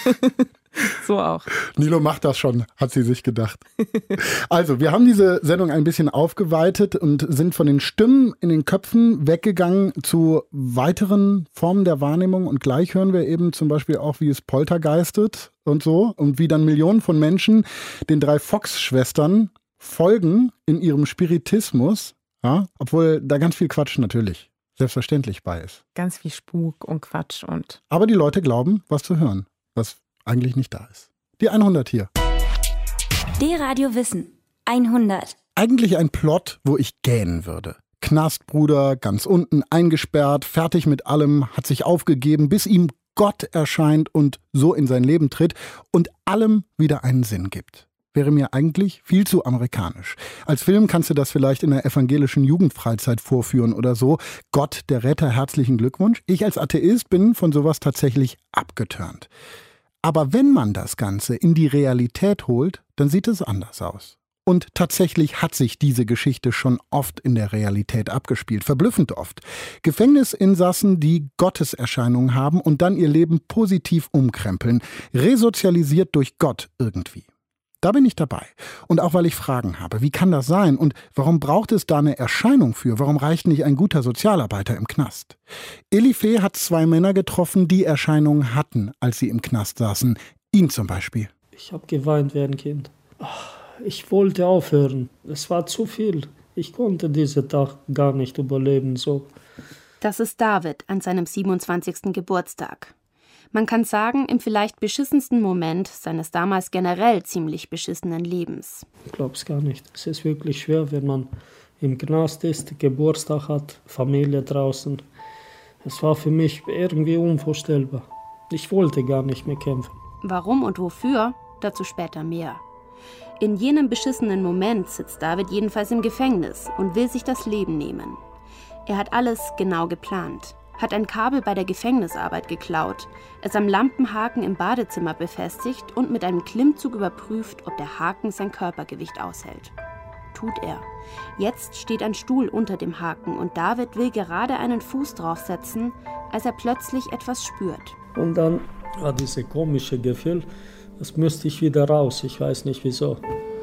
So auch. Nilo macht das schon, hat sie sich gedacht. Also, wir haben diese Sendung ein bisschen aufgeweitet und sind von den Stimmen in den Köpfen weggegangen zu weiteren Formen der Wahrnehmung. Und gleich hören wir eben zum Beispiel auch, wie es poltergeistet und so. Und wie dann Millionen von Menschen den 3 Fox-Schwestern folgen in ihrem Spiritismus. Ja, obwohl da ganz viel Quatsch natürlich selbstverständlich bei ist. Ganz viel Spuk und Quatsch und... Aber die Leute glauben, was zu hören, was eigentlich nicht da ist. Die 100 hier. D-Radio Wissen. 100. Eigentlich ein Plot, wo ich gähnen würde. Knastbruder, ganz unten, eingesperrt, fertig mit allem, hat sich aufgegeben, bis ihm Gott erscheint und so in sein Leben tritt und allem wieder einen Sinn gibt. Wäre mir eigentlich viel zu amerikanisch. Als Film kannst du das vielleicht in der evangelischen Jugendfreizeit vorführen oder so. Gott, der Retter, herzlichen Glückwunsch. Ich als Atheist bin von sowas tatsächlich abgeturnt. Aber wenn man das Ganze in die Realität holt, dann sieht es anders aus. Und tatsächlich hat sich diese Geschichte schon oft in der Realität abgespielt, verblüffend oft. Gefängnisinsassen, die Gotteserscheinungen haben und dann ihr Leben positiv umkrempeln, resozialisiert durch Gott irgendwie. Da bin ich dabei. Und auch weil ich Fragen habe, wie kann das sein und warum braucht es da eine Erscheinung für? Warum reicht nicht ein guter Sozialarbeiter im Knast? Elifee hat 2 Männer getroffen, die Erscheinungen hatten, als sie im Knast saßen. Ihn zum Beispiel. Ich habe geweint wie ein Kind. Ich wollte aufhören. Es war zu viel. Ich konnte diesen Tag gar nicht überleben. So. Das ist David an seinem 27. Geburtstag. Man kann sagen, im vielleicht beschissensten Moment seines damals generell ziemlich beschissenen Lebens. Ich glaube es gar nicht. Es ist wirklich schwer, wenn man im Knast ist, Geburtstag hat, Familie draußen. Es war für mich irgendwie unvorstellbar. Ich wollte gar nicht mehr kämpfen. Warum und wofür? Dazu später mehr. In jenem beschissenen Moment sitzt David jedenfalls im Gefängnis und will sich das Leben nehmen. Er hat alles genau geplant, hat ein Kabel bei der Gefängnisarbeit geklaut, es am Lampenhaken im Badezimmer befestigt und mit einem Klimmzug überprüft, ob der Haken sein Körpergewicht aushält. Tut er. Jetzt steht ein Stuhl unter dem Haken und David will gerade einen Fuß draufsetzen, als er plötzlich etwas spürt. Und dann war dieses komische Gefühl, das müsste ich wieder raus, ich weiß nicht wieso.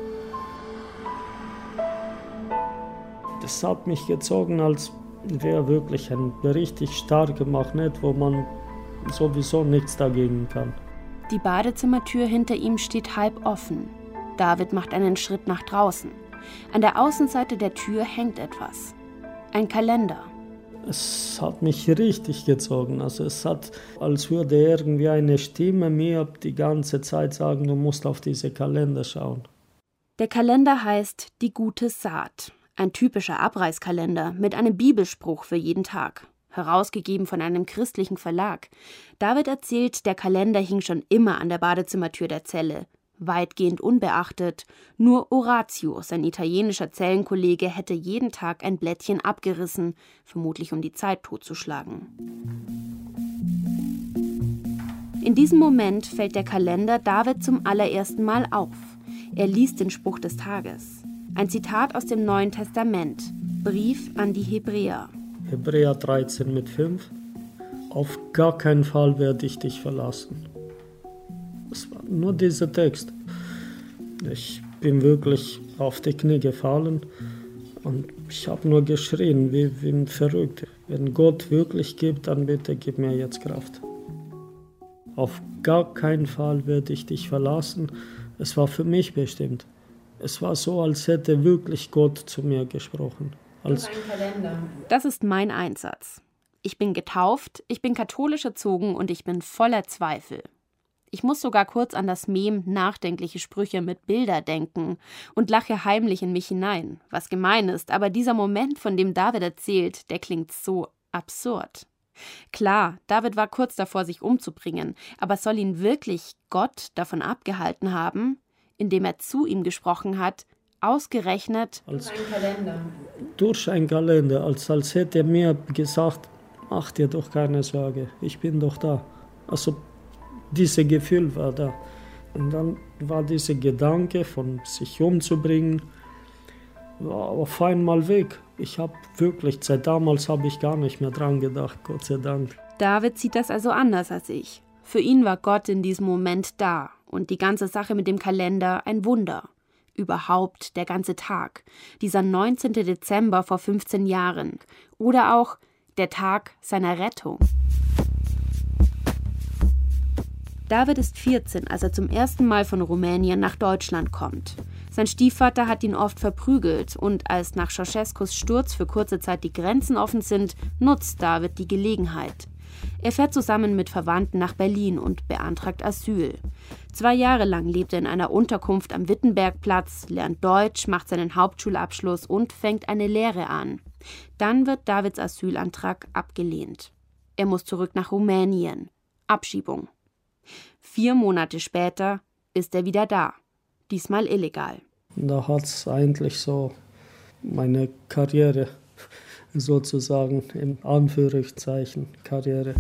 Das hat mich gezogen, als wäre wirklich ein richtig starker Magnet, wo man sowieso nichts dagegen kann. Die Badezimmertür hinter ihm steht halb offen. David macht einen Schritt nach draußen. An der Außenseite der Tür hängt etwas. Ein Kalender. Es hat mich richtig gezogen. Also es hat, als würde irgendwie eine Stimme mir die ganze Zeit sagen, du musst auf diese Kalender schauen. Der Kalender heißt Die gute Saat. Ein typischer Abreißkalender mit einem Bibelspruch für jeden Tag. Herausgegeben von einem christlichen Verlag. David erzählt, der Kalender hing schon immer an der Badezimmertür der Zelle. Weitgehend unbeachtet, nur Orazio, sein italienischer Zellenkollege, hätte jeden Tag ein Blättchen abgerissen, vermutlich um die Zeit totzuschlagen. In diesem Moment fällt der Kalender David zum allerersten Mal auf. Er liest den Spruch des Tages. Ein Zitat aus dem Neuen Testament, Brief an die Hebräer. Hebräer 13,5. Auf gar keinen Fall werde ich dich verlassen. Es war nur dieser Text. Ich bin wirklich auf die Knie gefallen und ich habe nur geschrien, wie ein Verrückter. Wenn Gott wirklich gibt, dann bitte gib mir jetzt Kraft. Auf gar keinen Fall werde ich dich verlassen. Es war für mich bestimmt. Es war so, als hätte wirklich Gott zu mir gesprochen. Das ist mein Einsatz. Ich bin getauft, ich bin katholisch erzogen und ich bin voller Zweifel. Ich muss sogar kurz an das Mem nachdenkliche Sprüche mit Bilder denken und lache heimlich in mich hinein, was gemein ist, aber dieser Moment, von dem David erzählt, der klingt so absurd. Klar, David war kurz davor, sich umzubringen, aber soll ihn wirklich Gott davon abgehalten haben, indem er zu ihm gesprochen hat, ausgerechnet durch einen Kalender, als hätte er mir gesagt, mach dir doch keine Sorge, ich bin doch da. Also dieses Gefühl war da. Und dann war dieser Gedanke von sich umzubringen, war auf einmal weg. Ich habe wirklich, seit damals habe ich gar nicht mehr dran gedacht, Gott sei Dank. David sieht das also anders als ich. Für ihn war Gott in diesem Moment da und die ganze Sache mit dem Kalender ein Wunder. Überhaupt der ganze Tag, dieser 19. Dezember vor 15 Jahren oder auch der Tag seiner Rettung. David ist 14, als er zum ersten Mal von Rumänien nach Deutschland kommt. Sein Stiefvater hat ihn oft verprügelt und als nach Ceausescus Sturz für kurze Zeit die Grenzen offen sind, nutzt David die Gelegenheit. Er fährt zusammen mit Verwandten nach Berlin und beantragt Asyl. 2 Jahre lang lebt er in einer Unterkunft am Wittenbergplatz, lernt Deutsch, macht seinen Hauptschulabschluss und fängt eine Lehre an. Dann wird Davids Asylantrag abgelehnt. Er muss zurück nach Rumänien. Abschiebung. 4 Monate später ist er wieder da. Diesmal illegal. Da hat es eigentlich so meine Karriere, sozusagen in Anführungszeichen Karriere.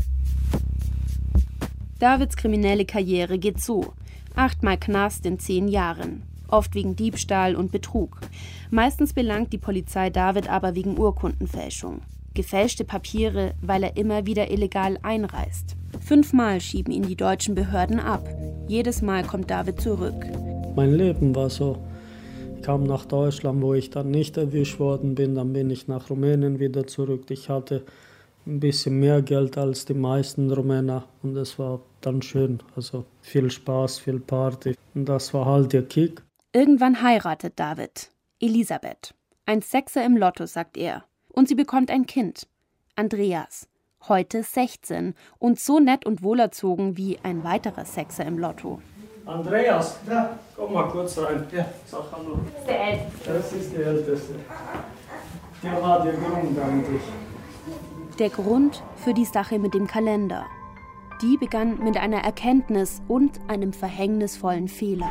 Davids kriminelle Karriere geht so. 8-mal Knast in 10 Jahren. Oft wegen Diebstahl und Betrug. Meistens belangt die Polizei David aber wegen Urkundenfälschung. Gefälschte Papiere, weil er immer wieder illegal einreist. 5-mal schieben ihn die deutschen Behörden ab. Jedes Mal kommt David zurück. Mein Leben war so. Ich kam nach Deutschland, wo ich dann nicht erwischt worden bin. Dann bin ich nach Rumänien wieder zurück. Ich hatte ein bisschen mehr Geld als die meisten Rumäner. Und das war dann schön. Also viel Spaß, viel Party. Und das war halt der Kick. Irgendwann heiratet David. Elisabeth. Ein Sechser im Lotto, sagt er. Und sie bekommt ein Kind. Andreas, heute 16 und so nett und wohlerzogen wie ein weiterer Sechser im Lotto. Andreas, ja. Komm mal kurz rein. Ja. Sag hallo. Das ist der Älteste. Das ist der Älteste. Der war der Grund eigentlich. Der Grund für die Sache mit dem Kalender. Die begann mit einer Erkenntnis und einem verhängnisvollen Fehler.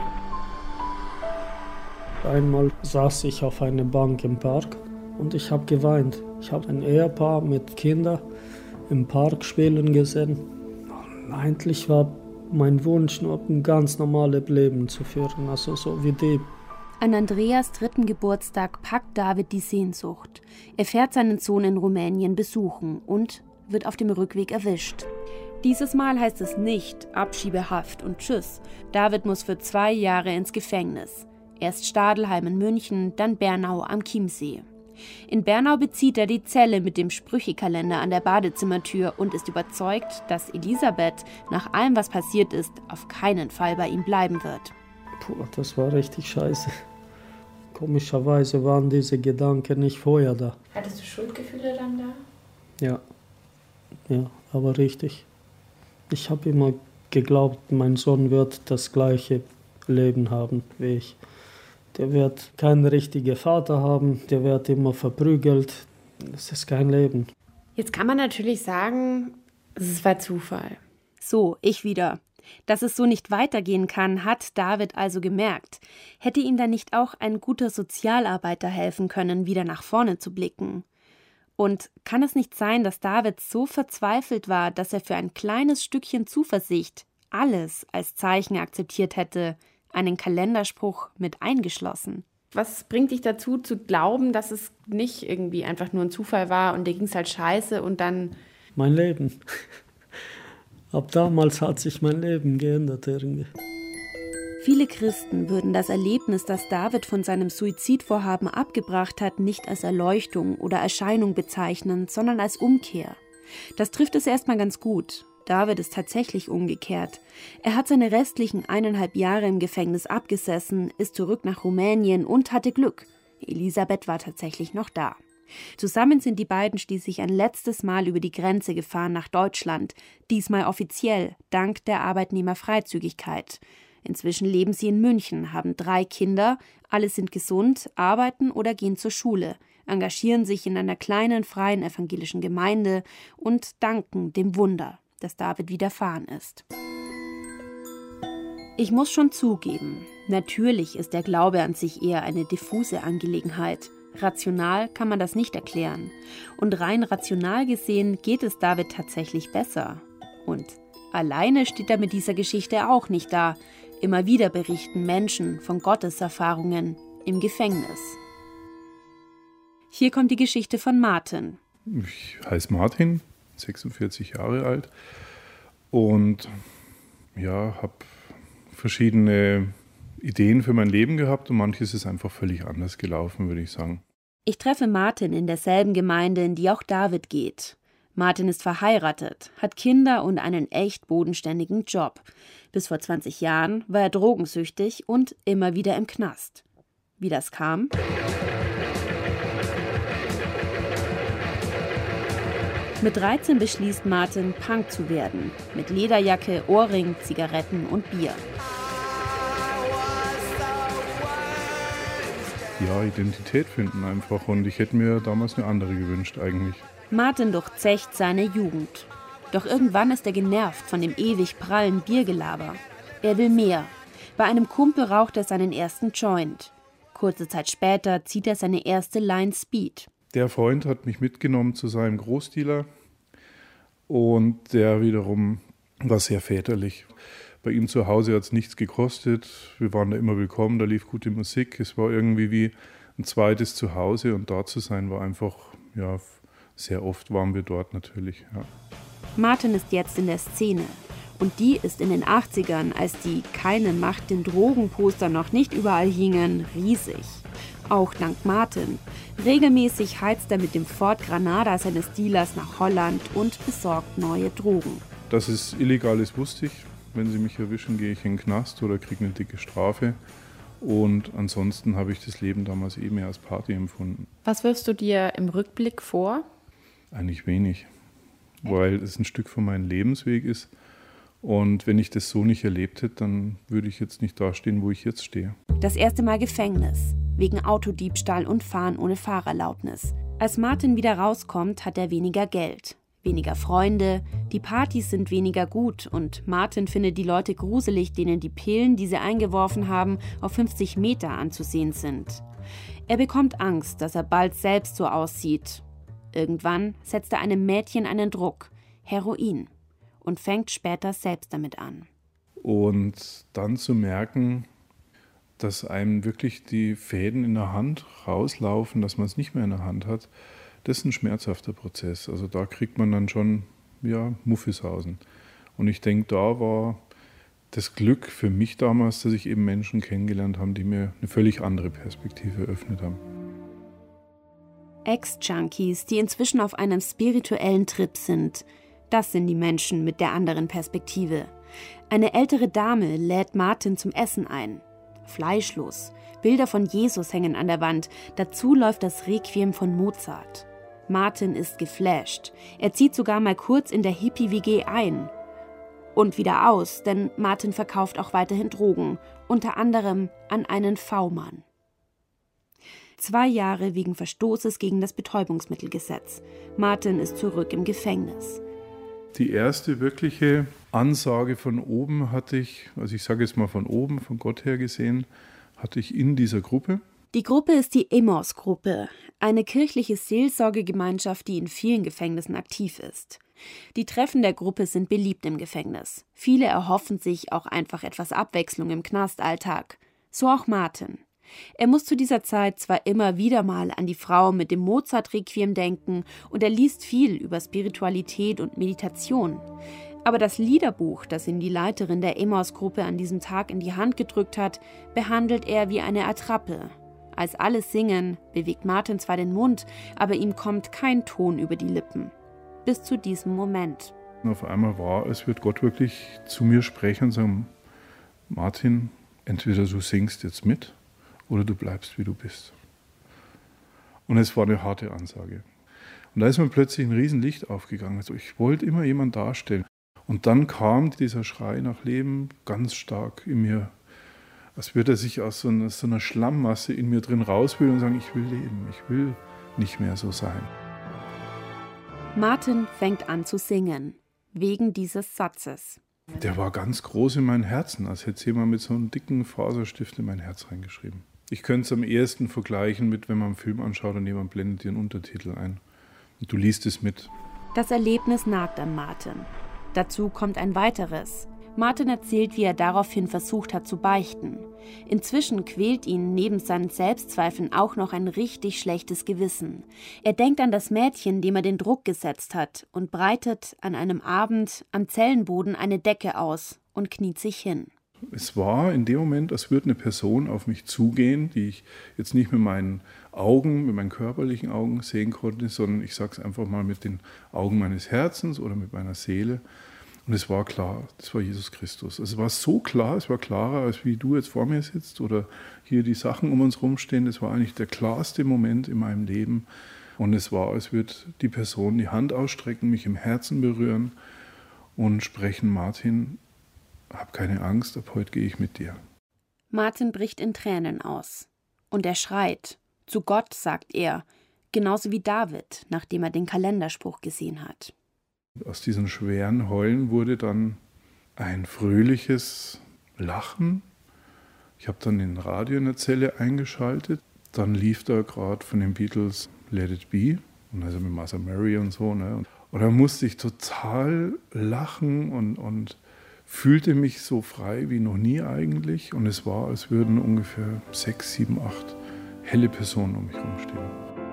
Einmal saß ich auf einer Bank im Park und ich habe geweint. Ich habe ein Ehepaar mit Kindern im Park spielen gesehen. Und eigentlich war mein Wunsch, nur ein ganz normales Leben zu führen, also so wie die. An Andreas 3. Geburtstag packt David die Sehnsucht. Er fährt seinen Sohn in Rumänien besuchen und wird auf dem Rückweg erwischt. Dieses Mal heißt es nicht Abschiebehaft und Tschüss. David muss für 2 Jahre ins Gefängnis. Erst Stadelheim in München, dann Bernau am Chiemsee. In Bernau bezieht er die Zelle mit dem Sprüchekalender an der Badezimmertür und ist überzeugt, dass Elisabeth, nach allem, was passiert ist, auf keinen Fall bei ihm bleiben wird. Puh, das war richtig scheiße. Komischerweise waren diese Gedanken nicht vorher da. Hattest du Schuldgefühle dann da? Ja, aber richtig. Ich habe immer geglaubt, mein Sohn wird das gleiche Leben haben wie ich. Der wird keinen richtigen Vater haben, der wird immer verprügelt. Das ist kein Leben. Jetzt kann man natürlich sagen, es war Zufall. So, ich wieder. Dass es so nicht weitergehen kann, hat David also gemerkt. Hätte ihm dann nicht auch ein guter Sozialarbeiter helfen können, wieder nach vorne zu blicken? Und kann es nicht sein, dass David so verzweifelt war, dass er für ein kleines Stückchen Zuversicht alles als Zeichen akzeptiert hätte, einen Kalenderspruch mit eingeschlossen? Was bringt dich dazu, zu glauben, dass es nicht irgendwie einfach nur ein Zufall war und dir ging es halt scheiße und dann... Mein Leben. Ab damals hat sich mein Leben geändert irgendwie. Viele Christen würden das Erlebnis, das David von seinem Suizidvorhaben abgebracht hat, nicht als Erleuchtung oder Erscheinung bezeichnen, sondern als Umkehr. Das trifft es erstmal ganz gut. David ist tatsächlich umgekehrt. Er hat seine restlichen 1,5 Jahre im Gefängnis abgesessen, ist zurück nach Rumänien und hatte Glück. Elisabeth war tatsächlich noch da. Zusammen sind die beiden schließlich ein letztes Mal über die Grenze gefahren nach Deutschland, diesmal offiziell, dank der Arbeitnehmerfreizügigkeit. Inzwischen leben sie in München, haben 3 Kinder, alle sind gesund, arbeiten oder gehen zur Schule, engagieren sich in einer kleinen freien evangelischen Gemeinde und danken dem Wunder, das David widerfahren ist. Ich muss schon zugeben, natürlich ist der Glaube an sich eher eine diffuse Angelegenheit. Rational kann man das nicht erklären. Und rein rational gesehen geht es David tatsächlich besser. Und alleine steht er mit dieser Geschichte auch nicht da. Immer wieder berichten Menschen von Gotteserfahrungen im Gefängnis. Hier kommt die Geschichte von Martin. Ich heiße Martin, 46 Jahre alt und ja, habe verschiedene Ideen für mein Leben gehabt und manches ist einfach völlig anders gelaufen, würde ich sagen. Ich treffe Martin in derselben Gemeinde, in die auch David geht. Martin ist verheiratet, hat Kinder und einen echt bodenständigen Job. Bis vor 20 Jahren war er drogensüchtig und immer wieder im Knast. Wie das kam? Mit 13 beschließt Martin, Punk zu werden. Mit Lederjacke, Ohrring, Zigaretten und Bier. Ja, Identität finden einfach und ich hätte mir damals eine andere gewünscht eigentlich. Martin durchzecht seine Jugend. Doch irgendwann ist er genervt von dem ewig prallen Biergelaber. Er will mehr. Bei einem Kumpel raucht er seinen ersten Joint. Kurze Zeit später zieht er seine erste Line Speed. Der Freund hat mich mitgenommen zu seinem Großdealer und der wiederum war sehr väterlich. Bei ihm zu Hause hat es nichts gekostet, wir waren da immer willkommen, da lief gute Musik. Es war irgendwie wie ein zweites Zuhause und da zu sein war einfach, ja, sehr oft waren wir dort natürlich. Ja. Martin ist jetzt in der Szene und die ist in den 80ern, als die Keine Macht den Drogen-Poster noch nicht überall hingen, riesig. Auch dank Martin. Regelmäßig heizt er mit dem Ford Granada seines Dealers nach Holland und besorgt neue Drogen. Dass es illegal ist, wusste ich. Wenn sie mich erwischen, gehe ich in den Knast oder kriege eine dicke Strafe. Und ansonsten habe ich das Leben damals mehr als Party empfunden. Was wirfst du dir im Rückblick vor? Eigentlich wenig, weil es ein Stück von meinem Lebensweg ist. Und wenn ich das so nicht erlebt hätte, dann würde ich jetzt nicht dastehen, wo ich jetzt stehe. Das erste Mal Gefängnis, wegen Autodiebstahl und Fahren ohne Fahrerlaubnis. Als Martin wieder rauskommt, hat er weniger Geld, weniger Freunde, die Partys sind weniger gut und Martin findet die Leute gruselig, denen die Pillen, die sie eingeworfen haben, auf 50 Meter anzusehen sind. Er bekommt Angst, dass er bald selbst so aussieht. Irgendwann setzt er einem Mädchen einen Druck, Heroin, und fängt später selbst damit an. Und dann zu merken, dass einem wirklich die Fäden in der Hand rauslaufen, dass man es nicht mehr in der Hand hat, das ist ein schmerzhafter Prozess. Also da kriegt man dann schon, Muffisausen. Und ich denke, da war das Glück für mich damals, dass ich eben Menschen kennengelernt habe, die mir eine völlig andere Perspektive eröffnet haben. Ex-Junkies, die inzwischen auf einem spirituellen Trip sind, das sind die Menschen mit der anderen Perspektive. Eine ältere Dame lädt Martin zum Essen ein. Fleischlos. Bilder von Jesus hängen an der Wand. Dazu läuft das Requiem von Mozart. Martin ist geflasht. Er zieht sogar mal kurz in der Hippie-WG ein. Und wieder aus, denn Martin verkauft auch weiterhin Drogen. Unter anderem an einen V-Mann. 2 Jahre wegen Verstoßes gegen das Betäubungsmittelgesetz. Martin ist zurück im Gefängnis. Die erste wirkliche Ansage von oben hatte ich, also ich sage jetzt mal von oben, von Gott her gesehen, hatte ich in dieser Gruppe. Die Gruppe ist die Emmaus-Gruppe, eine kirchliche Seelsorgegemeinschaft, die in vielen Gefängnissen aktiv ist. Die Treffen der Gruppe sind beliebt im Gefängnis. Viele erhoffen sich auch einfach etwas Abwechslung im Knastalltag. So auch Martin. Er muss zu dieser Zeit zwar immer wieder mal an die Frau mit dem Mozart-Requiem denken und er liest viel über Spiritualität und Meditation. Aber das Liederbuch, das ihm die Leiterin der Emmaus-Gruppe an diesem Tag in die Hand gedrückt hat, behandelt er wie eine Attrappe. Als alle singen, bewegt Martin zwar den Mund, aber ihm kommt kein Ton über die Lippen. Bis zu diesem Moment. Und auf einmal war, als würde Gott wirklich zu mir sprechen und sagen, Martin, entweder du singst jetzt mit, oder du bleibst, wie du bist. Und es war eine harte Ansage. Und da ist mir plötzlich ein Riesenlicht aufgegangen. Also ich wollte immer jemanden darstellen. Und dann kam dieser Schrei nach Leben ganz stark in mir. Als würde er sich aus so einer Schlammmasse in mir drin rauswühlen und sagen, ich will leben, ich will nicht mehr so sein. Martin fängt an zu singen, wegen dieses Satzes. Der war ganz groß in meinem Herzen, als hätte jemand mit so einem dicken Faserstift in mein Herz reingeschrieben. Ich könnte es am ehesten vergleichen mit, wenn man einen Film anschaut und jemand blendet dir einen Untertitel ein. Und du liest es mit. Das Erlebnis nagt an Martin. Dazu kommt ein weiteres. Martin erzählt, wie er daraufhin versucht hat zu beichten. Inzwischen quält ihn neben seinen Selbstzweifeln auch noch ein richtig schlechtes Gewissen. Er denkt an das Mädchen, dem er den Druck gesetzt hat, und breitet an einem Abend am Zellenboden eine Decke aus und kniet sich hin. Es war in dem Moment, als würde eine Person auf mich zugehen, die ich jetzt nicht mit meinen Augen, mit meinen körperlichen Augen sehen konnte, sondern ich sage es einfach mal mit den Augen meines Herzens oder mit meiner Seele. Und es war klar, das war Jesus Christus. Also es war so klar, es war klarer, als wie du jetzt vor mir sitzt oder hier die Sachen um uns rumstehen. Das war eigentlich der klarste Moment in meinem Leben. Und es war, als würde die Person die Hand ausstrecken, mich im Herzen berühren und sprechen, Martin, hab keine Angst, ab heute gehe ich mit dir. Martin bricht in Tränen aus. Und er schreit. Zu Gott, sagt er. Genauso wie David, nachdem er den Kalenderspruch gesehen hat. Aus diesen schweren Heulen wurde dann ein fröhliches Lachen. Ich habe dann den Radio in der Zelle eingeschaltet. Dann lief da gerade von den Beatles Let It Be, und also mit Martha Mary und so. Ne? Und da musste ich total lachen und fühlte mich so frei wie noch nie eigentlich. Und es war, als würden ungefähr 6, 7, 8 helle Personen um mich rumstehen.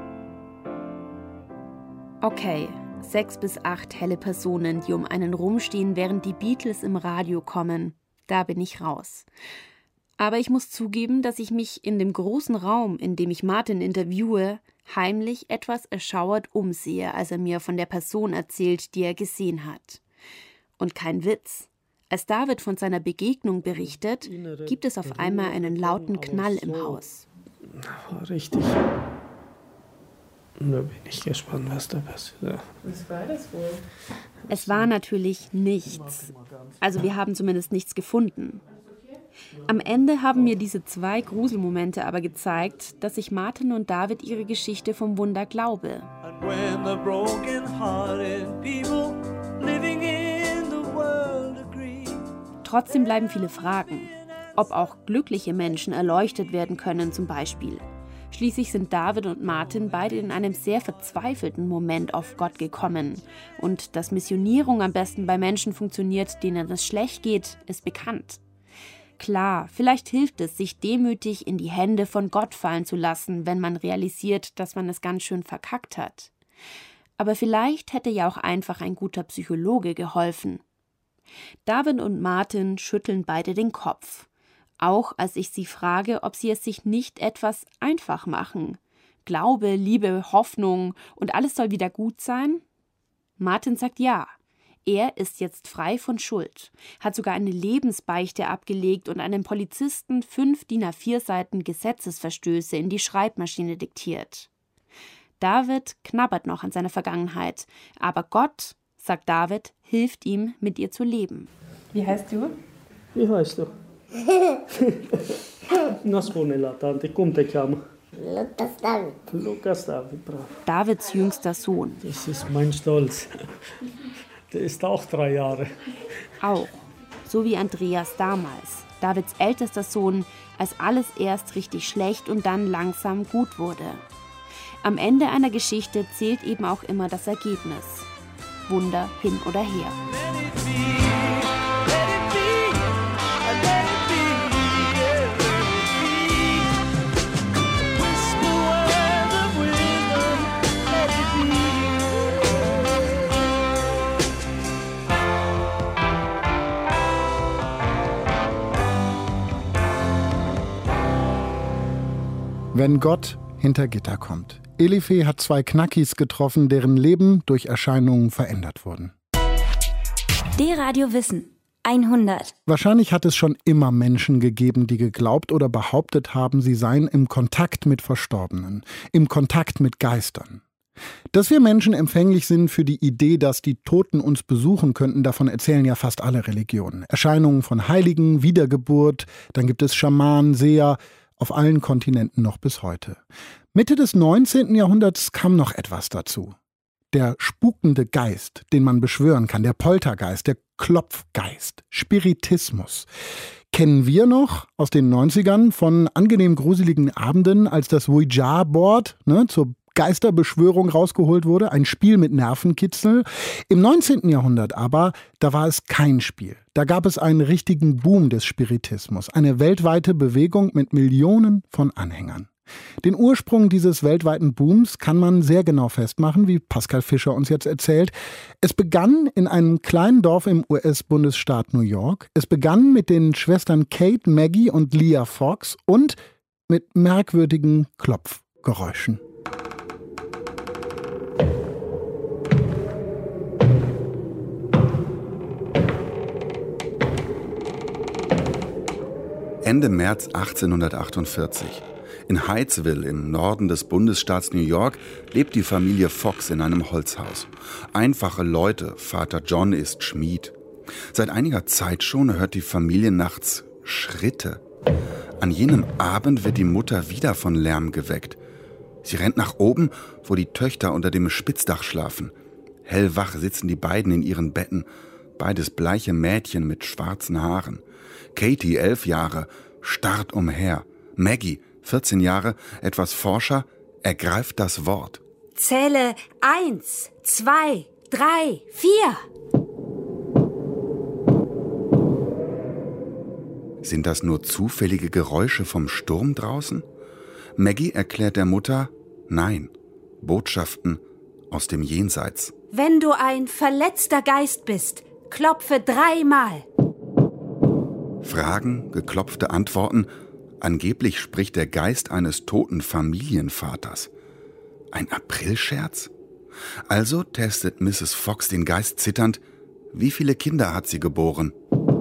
Okay. 6 bis 8 helle Personen, die um einen rumstehen, während die Beatles im Radio kommen. Da bin ich raus. Aber ich muss zugeben, dass ich mich in dem großen Raum, in dem ich Martin interviewe, heimlich etwas erschauert umsehe, als er mir von der Person erzählt, die er gesehen hat. Und kein Witz. Als David von seiner Begegnung berichtet, gibt es auf einmal einen lauten Knall im Haus. Richtig. Da bin ich gespannt, was da passiert. Was war das wohl? Es war natürlich nichts. Also wir haben zumindest nichts gefunden. Am Ende haben mir diese 2 Gruselmomente aber gezeigt, dass ich Martin und David ihre Geschichte vom Wunder glaube. Trotzdem bleiben viele Fragen. Ob auch glückliche Menschen erleuchtet werden können zum Beispiel. Schließlich sind David und Martin beide in einem sehr verzweifelten Moment auf Gott gekommen. Und dass Missionierung am besten bei Menschen funktioniert, denen es schlecht geht, ist bekannt. Klar, vielleicht hilft es, sich demütig in die Hände von Gott fallen zu lassen, wenn man realisiert, dass man es ganz schön verkackt hat. Aber vielleicht hätte ja auch einfach ein guter Psychologe geholfen. David und Martin schütteln beide den Kopf. Auch als ich sie frage, ob sie es sich nicht etwas einfach machen. Glaube, Liebe, Hoffnung und alles soll wieder gut sein? Martin sagt ja. Er ist jetzt frei von Schuld, hat sogar eine Lebensbeichte abgelegt und einem Polizisten 5 DIN A4-Seiten Gesetzesverstöße in die Schreibmaschine diktiert. David knabbert noch an seiner Vergangenheit, aber Gott, sagt David, hilft ihm, mit ihr zu leben. Wie heißt du? Wie heißt du? Nascone tante, come ti chiama? Lukas David. Lukas David, bravo. Davids jüngster Sohn. Das ist mein Stolz. Der ist auch 3 Jahre. Auch, so wie Andreas damals, Davids ältester Sohn, als alles erst richtig schlecht und dann langsam gut wurde. Am Ende einer Geschichte zählt eben auch immer das Ergebnis. Wunder hin oder her. Wenn Gott hinter Gitter kommt. Elifé hat 2 Knackis getroffen, deren Leben durch Erscheinungen verändert wurden. D-Radio Wissen 100. Wahrscheinlich hat es schon immer Menschen gegeben, die geglaubt oder behauptet haben, sie seien im Kontakt mit Verstorbenen, im Kontakt mit Geistern. Dass wir Menschen empfänglich sind für die Idee, dass die Toten uns besuchen könnten, davon erzählen ja fast alle Religionen. Erscheinungen von Heiligen, Wiedergeburt, dann gibt es Schamanen, Seher, auf allen Kontinenten noch bis heute. Mitte des 19. Jahrhunderts kam noch etwas dazu. Der spukende Geist, den man beschwören kann, der Poltergeist, der Klopfgeist, Spiritismus. Kennen wir noch aus den 90ern von angenehm gruseligen Abenden, als das Ouija-Board zur Geisterbeschwörung rausgeholt wurde, ein Spiel mit Nervenkitzel. Im 19. Jahrhundert aber, da war es kein Spiel. Da gab es einen richtigen Boom des Spiritismus, eine weltweite Bewegung mit Millionen von Anhängern. Den Ursprung dieses weltweiten Booms kann man sehr genau festmachen, wie Pascal Fischer uns jetzt erzählt. Es begann in einem kleinen Dorf im US-Bundesstaat New York. Es begann mit den Schwestern Kate, Maggie und Leah Fox und mit merkwürdigen Klopfgeräuschen. Ende März 1848. In Hydesville im Norden des Bundesstaats New York lebt die Familie Fox in einem Holzhaus. Einfache Leute, Vater John ist Schmied. Seit einiger Zeit schon hört die Familie nachts Schritte. An jenem Abend wird die Mutter wieder von Lärm geweckt. Sie rennt nach oben, wo die Töchter unter dem Spitzdach schlafen. Hellwach sitzen die beiden in ihren Betten, beides bleiche Mädchen mit schwarzen Haaren. Katie, 11 Jahre, starrt umher. Maggie, 14 Jahre, etwas forscher, ergreift das Wort. Zähle 1, 2, 3, 4. Sind das nur zufällige Geräusche vom Sturm draußen? Maggie erklärt der Mutter, nein, Botschaften aus dem Jenseits. Wenn du ein verletzter Geist bist, klopfe 3-mal. Fragen, geklopfte Antworten. Angeblich spricht der Geist eines toten Familienvaters. Ein Aprilscherz? Also testet Mrs. Fox den Geist zitternd. Wie viele Kinder hat sie geboren?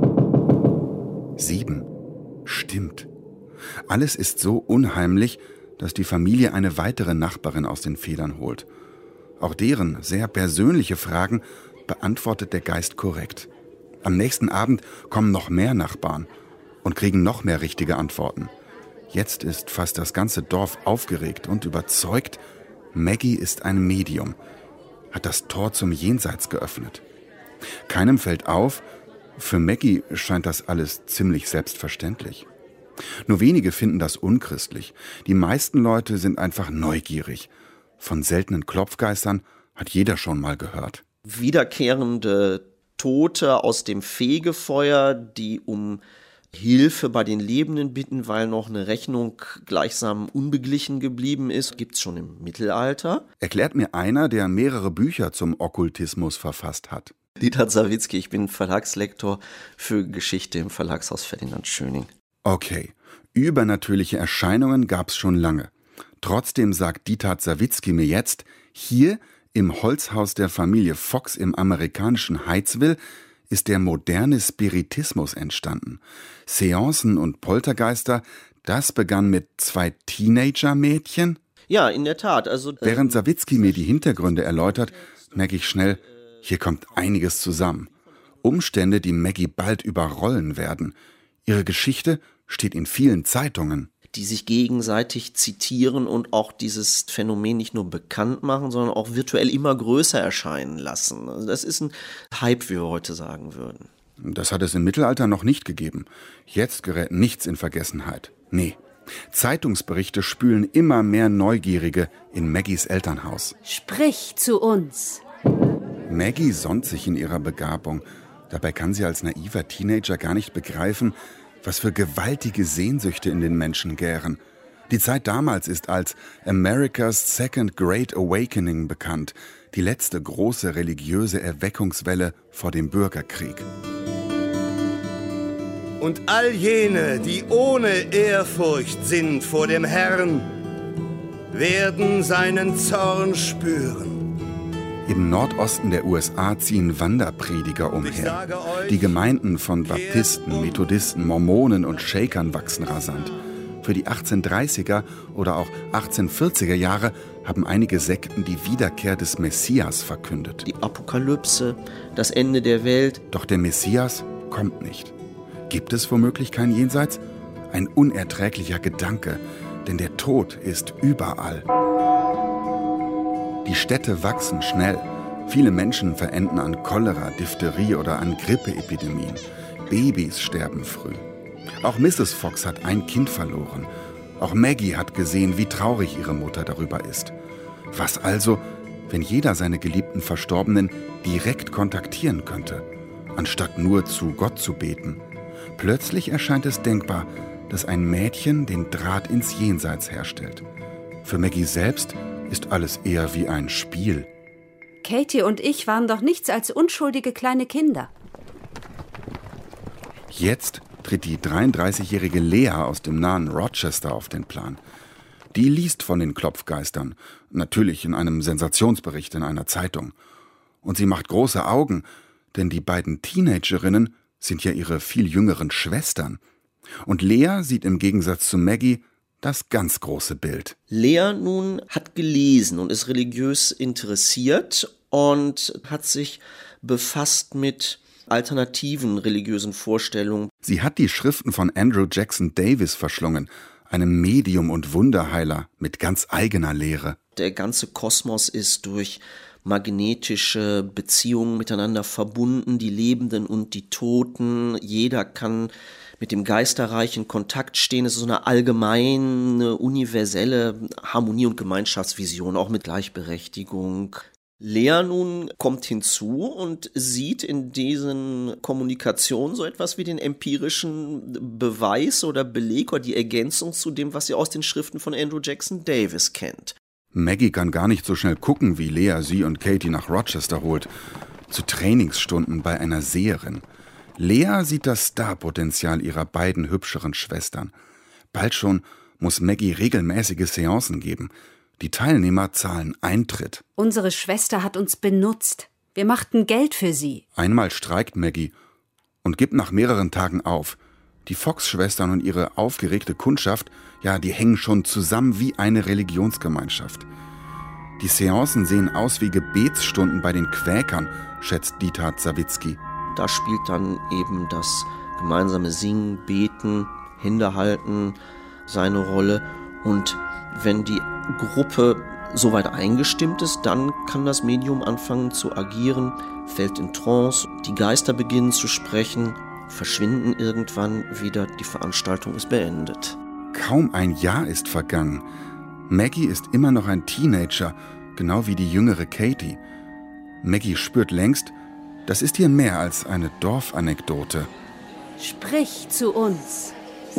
7. Stimmt. Alles ist so unheimlich, dass die Familie eine weitere Nachbarin aus den Federn holt. Auch deren sehr persönliche Fragen beantwortet der Geist korrekt. Am nächsten Abend kommen noch mehr Nachbarn und kriegen noch mehr richtige Antworten. Jetzt ist fast das ganze Dorf aufgeregt und überzeugt, Maggie ist ein Medium, hat das Tor zum Jenseits geöffnet. Keinem fällt auf, für Maggie scheint das alles ziemlich selbstverständlich. Nur wenige finden das unchristlich. Die meisten Leute sind einfach neugierig. Von seltenen Klopfgeistern hat jeder schon mal gehört. Wiederkehrende Tote aus dem Fegefeuer, die um Hilfe bei den Lebenden bitten, weil noch eine Rechnung gleichsam unbeglichen geblieben ist, gibt's schon im Mittelalter. Erklärt mir einer, der mehrere Bücher zum Okkultismus verfasst hat. Dieter Sawicki, ich bin Verlagslektor für Geschichte im Verlagshaus Ferdinand Schöning. Okay, übernatürliche Erscheinungen gab's schon lange. Trotzdem sagt Dieter Sawicki mir jetzt, hier im Holzhaus der Familie Fox im amerikanischen Hydesville ist der moderne Spiritismus entstanden. Seancen und Poltergeister, das begann mit 2 Teenager-Mädchen? Ja, in der Tat. Während Sawicki mir die Hintergründe erläutert, merke ich schnell, hier kommt einiges zusammen. Umstände, die Maggie bald überrollen werden. Ihre Geschichte steht in vielen Zeitungen. Die sich gegenseitig zitieren und auch dieses Phänomen nicht nur bekannt machen, sondern auch virtuell immer größer erscheinen lassen. Also das ist ein Hype, wie wir heute sagen würden. Das hat es im Mittelalter noch nicht gegeben. Jetzt gerät nichts in Vergessenheit. Nee. Zeitungsberichte spülen immer mehr Neugierige in Maggies Elternhaus. Sprich zu uns. Maggie sonnt sich in ihrer Begabung. Dabei kann sie als naiver Teenager gar nicht begreifen, was für gewaltige Sehnsüchte in den Menschen gären. Die Zeit damals ist als America's Second Great Awakening bekannt, die letzte große religiöse Erweckungswelle vor dem Bürgerkrieg. Und all jene, die ohne Ehrfurcht sind vor dem Herrn, werden seinen Zorn spüren. Im Nordosten der USA ziehen Wanderprediger umher. Die Gemeinden von Baptisten, Methodisten, Mormonen und Shakern wachsen rasant. Für die 1830er oder auch 1840er Jahre haben einige Sekten die Wiederkehr des Messias verkündet. Die Apokalypse, das Ende der Welt. Doch der Messias kommt nicht. Gibt es womöglich kein Jenseits? Ein unerträglicher Gedanke, denn der Tod ist überall. Die Städte wachsen schnell. Viele Menschen verenden an Cholera, Diphtherie oder an Grippeepidemien. Babys sterben früh. Auch Mrs. Fox hat ein Kind verloren. Auch Maggie hat gesehen, wie traurig ihre Mutter darüber ist. Was also, wenn jeder seine geliebten Verstorbenen direkt kontaktieren könnte, anstatt nur zu Gott zu beten? Plötzlich erscheint es denkbar, dass ein Mädchen den Draht ins Jenseits herstellt. Für Maggie selbst ist alles eher wie ein Spiel. Katie und ich waren doch nichts als unschuldige kleine Kinder. Jetzt tritt die 33-jährige Lea aus dem nahen Rochester auf den Plan. Die liest von den Klopfgeistern, natürlich in einem Sensationsbericht in einer Zeitung. Und sie macht große Augen, denn die beiden Teenagerinnen sind ja ihre viel jüngeren Schwestern. Und Lea sieht im Gegensatz zu Maggie das ganz große Bild. Lea nun hat gelesen und ist religiös interessiert und hat sich befasst mit alternativen religiösen Vorstellungen. Sie hat die Schriften von Andrew Jackson Davis verschlungen, einem Medium und Wunderheiler mit ganz eigener Lehre. Der ganze Kosmos ist durch magnetische Beziehungen miteinander verbunden, die Lebenden und die Toten. Jeder kann mit dem Geisterreich in Kontakt stehen. Es ist so eine allgemeine, universelle Harmonie- und Gemeinschaftsvision, auch mit Gleichberechtigung. Lea nun kommt hinzu und sieht in diesen Kommunikationen so etwas wie den empirischen Beweis oder Beleg oder die Ergänzung zu dem, was sie aus den Schriften von Andrew Jackson Davis kennt. Maggie kann gar nicht so schnell gucken, wie Lea sie und Katie nach Rochester holt. Zu Trainingsstunden bei einer Seherin. Lea sieht das Starpotenzial ihrer beiden hübscheren Schwestern. Bald schon muss Maggie regelmäßige Seancen geben. Die Teilnehmer zahlen Eintritt. Unsere Schwester hat uns benutzt. Wir machten Geld für sie. Einmal streikt Maggie und gibt nach mehreren Tagen auf. Die Fox-Schwestern und ihre aufgeregte Kundschaft, ja, die hängen schon zusammen wie eine Religionsgemeinschaft. Die Seancen sehen aus wie Gebetsstunden bei den Quäkern, schätzt Dieter Zawicki. Da spielt dann eben das gemeinsame Singen, Beten, Hände halten seine Rolle. Und wenn die Gruppe soweit eingestimmt ist, dann kann das Medium anfangen zu agieren, fällt in Trance, die Geister beginnen zu sprechen, verschwinden irgendwann wieder, die Veranstaltung ist beendet. Kaum ein Jahr ist vergangen. Maggie ist immer noch ein Teenager, genau wie die jüngere Katie. Maggie spürt längst, das ist hier mehr als eine Dorfanekdote. Sprich zu uns.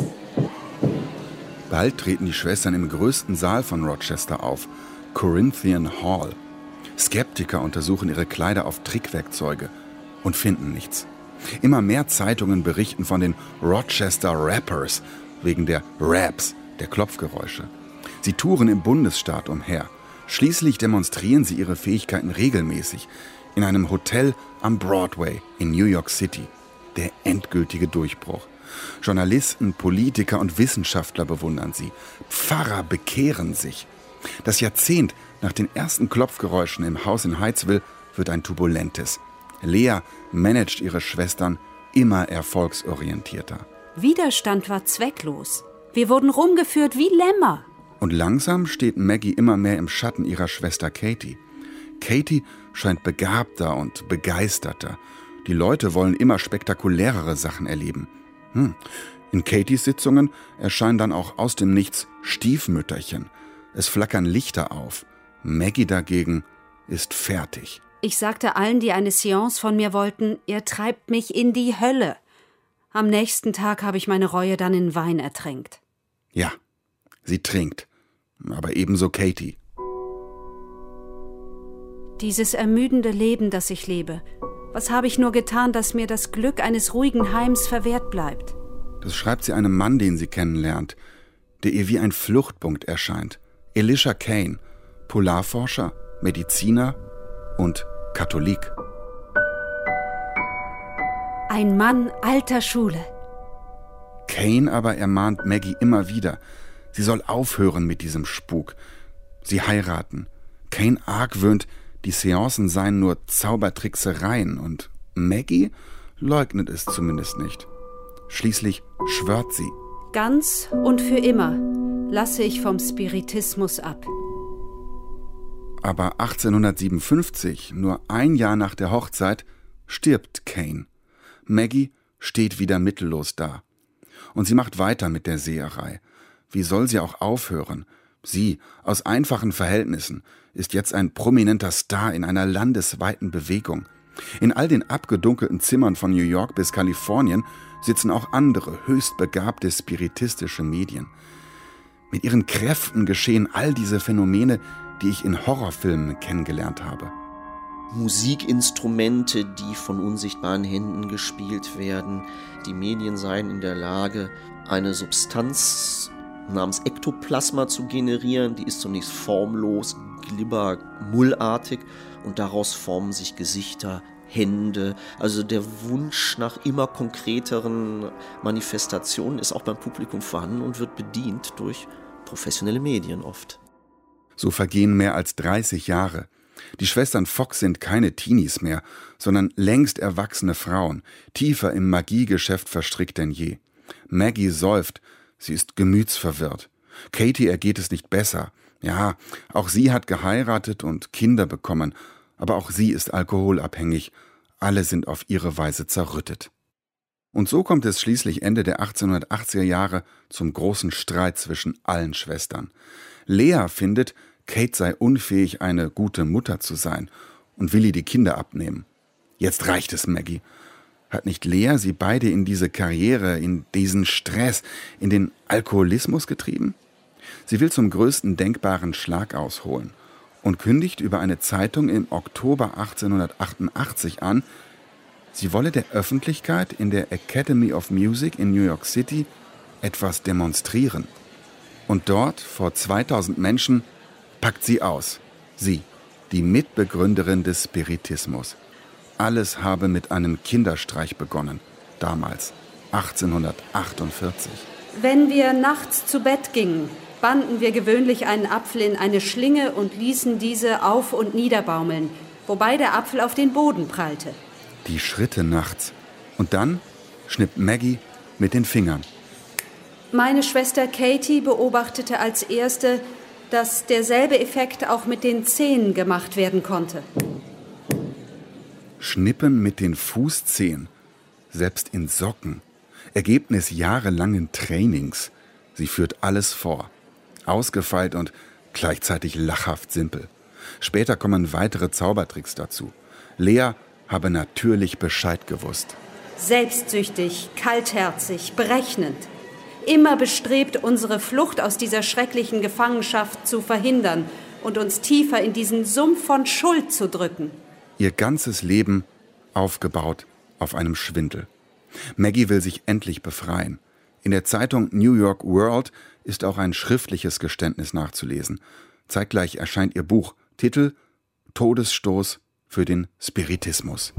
Bald treten die Schwestern im größten Saal von Rochester auf, Corinthian Hall. Skeptiker untersuchen ihre Kleider auf Trickwerkzeuge und finden nichts. Immer mehr Zeitungen berichten von den Rochester Rappers, wegen der Raps, der Klopfgeräusche. Sie touren im Bundesstaat umher. Schließlich demonstrieren sie ihre Fähigkeiten regelmäßig in einem Hotel am Broadway in New York City. Der endgültige Durchbruch. Journalisten, Politiker und Wissenschaftler bewundern sie. Pfarrer bekehren sich. Das Jahrzehnt nach den ersten Klopfgeräuschen im Haus in Hydesville wird ein turbulentes. Lea managt ihre Schwestern immer erfolgsorientierter. Widerstand war zwecklos. Wir wurden rumgeführt wie Lämmer. Und langsam steht Maggie immer mehr im Schatten ihrer Schwester Katie. Katie scheint begabter und begeisterter. Die Leute wollen immer spektakulärere Sachen erleben. In Katies Sitzungen erscheinen dann auch aus dem Nichts Stiefmütterchen. Es flackern Lichter auf. Maggie dagegen ist fertig. Ich sagte allen, die eine Seance von mir wollten, ihr treibt mich in die Hölle. Am nächsten Tag habe ich meine Reue dann in Wein ertränkt. Ja, sie trinkt. Aber ebenso Katie. Dieses ermüdende Leben, das ich lebe. Was habe ich nur getan, dass mir das Glück eines ruhigen Heims verwehrt bleibt? Das schreibt sie einem Mann, den sie kennenlernt, der ihr wie ein Fluchtpunkt erscheint. Elisha Kane, Polarforscher, Mediziner und Katholik. Ein Mann alter Schule. Kane aber ermahnt Maggie immer wieder, sie soll aufhören mit diesem Spuk. Sie heiraten. Kane argwöhnt, die Seancen seien nur Zaubertricksereien und Maggie leugnet es zumindest nicht. Schließlich schwört sie. Ganz und für immer lasse ich vom Spiritismus ab. Aber 1857, nur ein Jahr nach der Hochzeit, stirbt Kane. Maggie steht wieder mittellos da. Und sie macht weiter mit der Seherei. Wie soll sie auch aufhören? Sie, aus einfachen Verhältnissen, ist jetzt ein prominenter Star in einer landesweiten Bewegung. In all den abgedunkelten Zimmern von New York bis Kalifornien sitzen auch andere, höchst begabte spiritistische Medien. Mit ihren Kräften geschehen all diese Phänomene, die ich in Horrorfilmen kennengelernt habe. Musikinstrumente, die von unsichtbaren Händen gespielt werden. Die Medien seien in der Lage, eine Substanz namens Ektoplasma zu generieren. Die ist zunächst formlos, glibber, mullartig und daraus formen sich Gesichter, Hände. Also der Wunsch nach immer konkreteren Manifestationen ist auch beim Publikum vorhanden und wird bedient durch professionelle Medien oft. So vergehen mehr als 30 Jahre. Die Schwestern Fox sind keine Teenies mehr, sondern längst erwachsene Frauen, tiefer im Magiegeschäft verstrickt denn je. Maggie säuft, sie ist gemütsverwirrt. Katie ergeht es nicht besser. Ja, auch sie hat geheiratet und Kinder bekommen, aber auch sie ist alkoholabhängig. Alle sind auf ihre Weise zerrüttet. Und so kommt es schließlich Ende der 1880er Jahre zum großen Streit zwischen allen Schwestern. Lea findet, Kate sei unfähig, eine gute Mutter zu sein und will ihr die Kinder abnehmen. Jetzt reicht es Maggie. Hat nicht Lea sie beide in diese Karriere, in diesen Stress, in den Alkoholismus getrieben? Sie will zum größten denkbaren Schlag ausholen und kündigt über eine Zeitung im Oktober 1888 an, sie wolle der Öffentlichkeit in der Academy of Music in New York City etwas demonstrieren. Und dort, vor 2000 Menschen, packt sie aus. Sie, die Mitbegründerin des Spiritismus. Alles habe mit einem Kinderstreich begonnen, damals. 1848. Wenn wir nachts zu Bett gingen, banden wir gewöhnlich einen Apfel in eine Schlinge und ließen diese auf- und niederbaumeln, wobei der Apfel auf den Boden prallte. Die Schritte nachts. Und dann schnippt Maggie mit den Fingern. Meine Schwester Katie beobachtete als erste, dass derselbe Effekt auch mit den Zehen gemacht werden konnte. Schnippen mit den Fußzehen, selbst in Socken. Ergebnis jahrelangen Trainings. Sie führt alles vor. Ausgefeilt und gleichzeitig lachhaft simpel. Später kommen weitere Zaubertricks dazu. Lea habe natürlich Bescheid gewusst. Selbstsüchtig, kaltherzig, berechnend. Immer bestrebt, unsere Flucht aus dieser schrecklichen Gefangenschaft zu verhindern und uns tiefer in diesen Sumpf von Schuld zu drücken. Ihr ganzes Leben aufgebaut auf einem Schwindel. Maggie will sich endlich befreien. In der Zeitung New York World ist auch ein schriftliches Geständnis nachzulesen. Zeitgleich erscheint ihr Buch, Titel Todesstoß für den Spiritismus.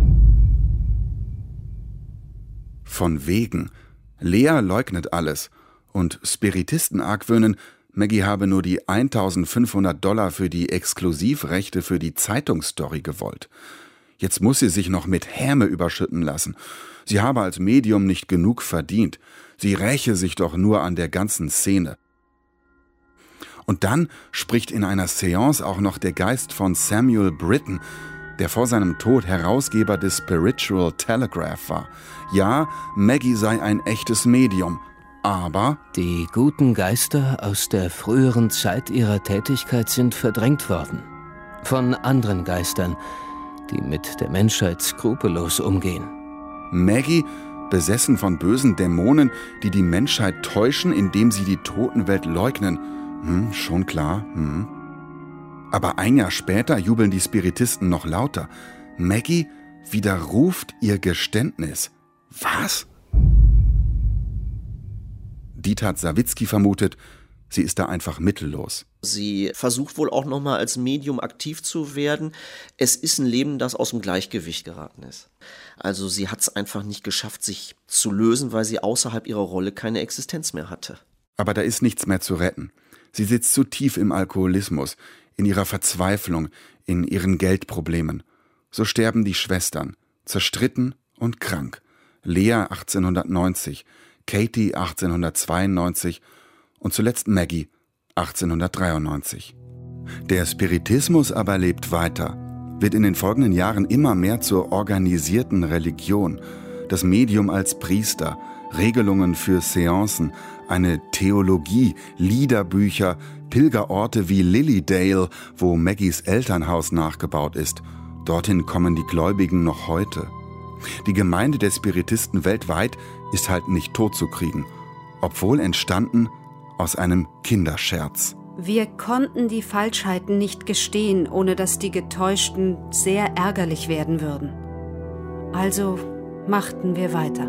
Von wegen. Lea leugnet alles und Spiritisten argwöhnen, Maggie habe nur die $1.500 für die Exklusivrechte für die Zeitungsstory gewollt. Jetzt muss sie sich noch mit Häme überschütten lassen. Sie habe als Medium nicht genug verdient. Sie räche sich doch nur an der ganzen Szene. Und dann spricht in einer Seance auch noch der Geist von Samuel Britton, der vor seinem Tod Herausgeber des Spiritual Telegraph war. Ja, Maggie sei ein echtes Medium, aber die guten Geister aus der früheren Zeit ihrer Tätigkeit sind verdrängt worden. Von anderen Geistern, die mit der Menschheit skrupellos umgehen. Maggie, besessen von bösen Dämonen, die die Menschheit täuschen, indem sie die Totenwelt leugnen. Schon klar. Aber ein Jahr später jubeln die Spiritisten noch lauter. Maggie widerruft ihr Geständnis. Was? Dieter Sawicki vermutet, sie ist da einfach mittellos. Sie versucht wohl auch nochmal als Medium aktiv zu werden. Es ist ein Leben, das aus dem Gleichgewicht geraten ist. Also sie hat es einfach nicht geschafft, sich zu lösen, weil sie außerhalb ihrer Rolle keine Existenz mehr hatte. Aber da ist nichts mehr zu retten. Sie sitzt zu tief im Alkoholismus, in ihrer Verzweiflung, in ihren Geldproblemen. So sterben die Schwestern, zerstritten und krank. Lea 1890, Katie 1892 und zuletzt Maggie 1893. Der Spiritismus aber lebt weiter, wird in den folgenden Jahren immer mehr zur organisierten Religion. Das Medium als Priester, Regelungen für Seancen, eine Theologie, Liederbücher, Pilgerorte wie Lilydale, wo Maggies Elternhaus nachgebaut ist. Dorthin kommen die Gläubigen noch heute. Die Gemeinde der Spiritisten weltweit ist halt nicht totzukriegen, obwohl entstanden aus einem Kinderscherz. Wir konnten die Falschheiten nicht gestehen, ohne dass die Getäuschten sehr ärgerlich werden würden. Also machten wir weiter.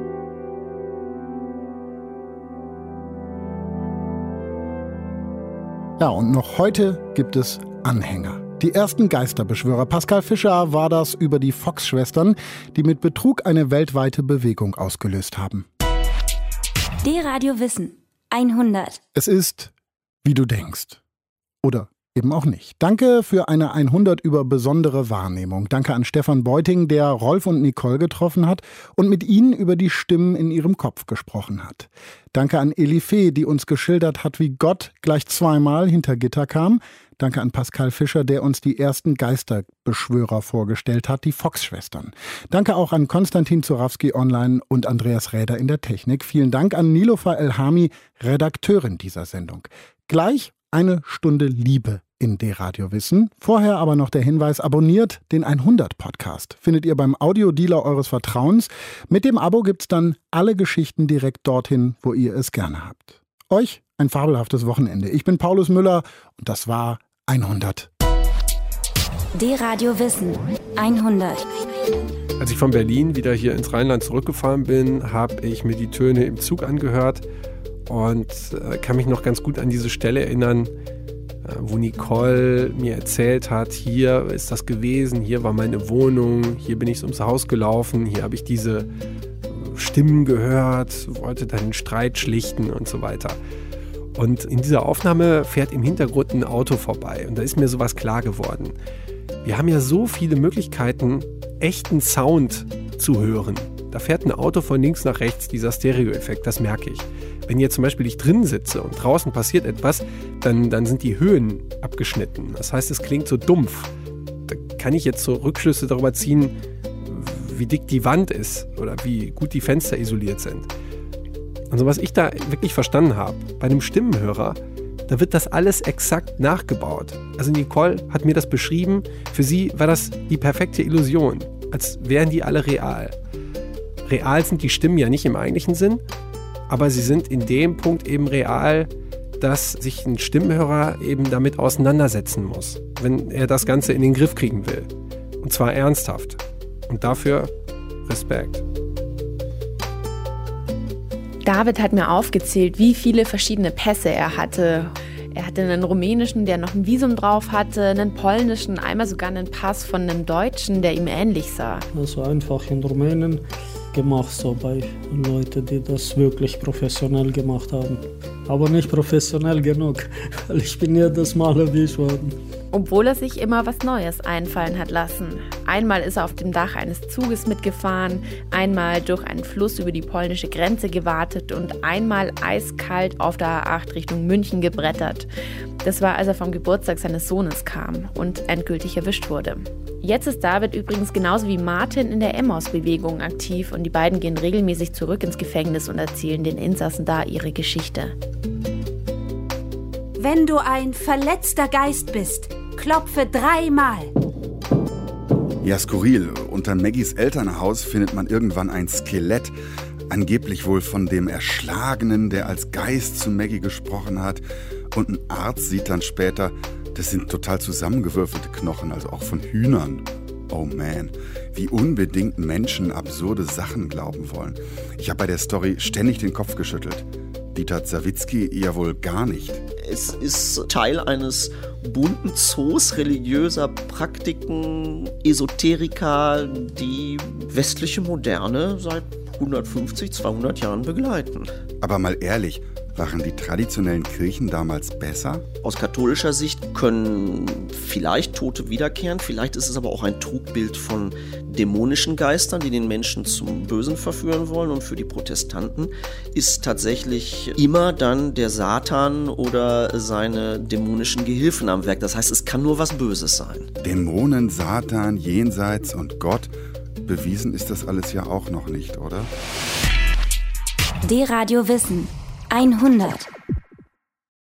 Ja, und noch heute gibt es Anhänger. Die ersten Geisterbeschwörer. Pascal Fischer war das über die Fox-Schwestern, die mit Betrug eine weltweite Bewegung ausgelöst haben. D-Radio Wissen 100. Es ist, wie du denkst. Oder eben auch nicht. Danke für eine 100 über besondere Wahrnehmung. Danke an Stefan Beuting, der Rolf und Nicole getroffen hat und mit ihnen über die Stimmen in ihrem Kopf gesprochen hat. Danke an Elifee, die uns geschildert hat, wie Gott gleich zweimal hinter Gitter kam. Danke an Pascal Fischer, der uns die ersten Geisterbeschwörer vorgestellt hat, die Fox-Schwestern. Danke auch an Konstantin Zurawski online und Andreas Räder in der Technik. Vielen Dank an Nilofer Elhami, Redakteurin dieser Sendung. Gleich eine Stunde Liebe in D-Radio Wissen. Vorher aber noch der Hinweis, abonniert den 100-Podcast. Findet ihr beim Audiodealer eures Vertrauens. Mit dem Abo gibt's dann alle Geschichten direkt dorthin, wo ihr es gerne habt. Euch ein fabelhaftes Wochenende. Ich bin Paulus Müller und das war 100. D-Radio Wissen 100. Als ich von Berlin wieder hier ins Rheinland zurückgefahren bin, habe ich mir die Töne im Zug angehört und kann mich noch ganz gut an diese Stelle erinnern, wo Nicole mir erzählt hat, hier ist das gewesen, hier war meine Wohnung, hier bin ich ums Haus gelaufen, hier habe ich diese Stimmen gehört, wollte dann den Streit schlichten und so weiter. Und in dieser Aufnahme fährt im Hintergrund ein Auto vorbei und da ist mir sowas klar geworden. Wir haben ja so viele Möglichkeiten, echten Sound zu hören. Da fährt ein Auto von links nach rechts, dieser Stereo-Effekt, das merke ich. Wenn jetzt zum Beispiel ich drin sitze und draußen passiert etwas, dann sind die Höhen abgeschnitten. Das heißt, es klingt so dumpf. Da kann ich jetzt so Rückschlüsse darüber ziehen, wie dick die Wand ist oder wie gut die Fenster isoliert sind. Also was ich da wirklich verstanden habe, bei einem Stimmenhörer, da wird das alles exakt nachgebaut. Also Nicole hat mir das beschrieben, für sie war das die perfekte Illusion, als wären die alle real. Real sind die Stimmen ja nicht im eigentlichen Sinn, aber sie sind in dem Punkt eben real, dass sich ein Stimmenhörer eben damit auseinandersetzen muss, wenn er das Ganze in den Griff kriegen will. Und zwar ernsthaft. Und dafür Respekt. David hat mir aufgezählt, wie viele verschiedene Pässe er hatte. Er hatte einen rumänischen, der noch ein Visum drauf hatte, einen polnischen, einmal sogar einen Pass von einem Deutschen, der ihm ähnlich sah. Also einfach in Rumänien gemacht, so bei Leuten, die das wirklich professionell gemacht haben. Aber nicht professionell genug, weil ich bin jedes Mal erwischt worden. Obwohl er sich immer was Neues einfallen hat lassen. Einmal ist er auf dem Dach eines Zuges mitgefahren, einmal durch einen Fluss über die polnische Grenze gewartet und einmal eiskalt auf der A8 Richtung München gebrettert. Das war, als er vom Geburtstag seines Sohnes kam und endgültig erwischt wurde. Jetzt ist David übrigens genauso wie Martin in der Emmaus-Bewegung aktiv und die beiden gehen regelmäßig zurück ins Gefängnis und erzählen den Insassen da ihre Geschichte. Wenn du ein verletzter Geist bist, klopfe 3-mal. Ja, skurril. Unter Maggies Elternhaus findet man irgendwann ein Skelett. Angeblich wohl von dem Erschlagenen, der als Geist zu Maggie gesprochen hat. Und ein Arzt sieht dann später, das sind total zusammengewürfelte Knochen, also auch von Hühnern. Oh man, wie unbedingt Menschen absurde Sachen glauben wollen. Ich habe bei der Story ständig den Kopf geschüttelt. Dieter Zawadzki ja wohl gar nicht. Es ist Teil eines bunten Zoos religiöser Praktiken, Esoterika, die westliche Moderne seit 150, 200 Jahren begleiten. Aber mal ehrlich, waren die traditionellen Kirchen damals besser? Aus katholischer Sicht können vielleicht Tote wiederkehren, vielleicht ist es aber auch ein Trugbild von dämonischen Geistern, die den Menschen zum Bösen verführen wollen. Und für die Protestanten ist tatsächlich immer dann der Satan oder seine dämonischen Gehilfen am Werk. Das heißt, es kann nur was Böses sein. Dämonen, Satan, Jenseits und Gott. Bewiesen ist das alles ja auch noch nicht, oder? D-Radio Wissen 100.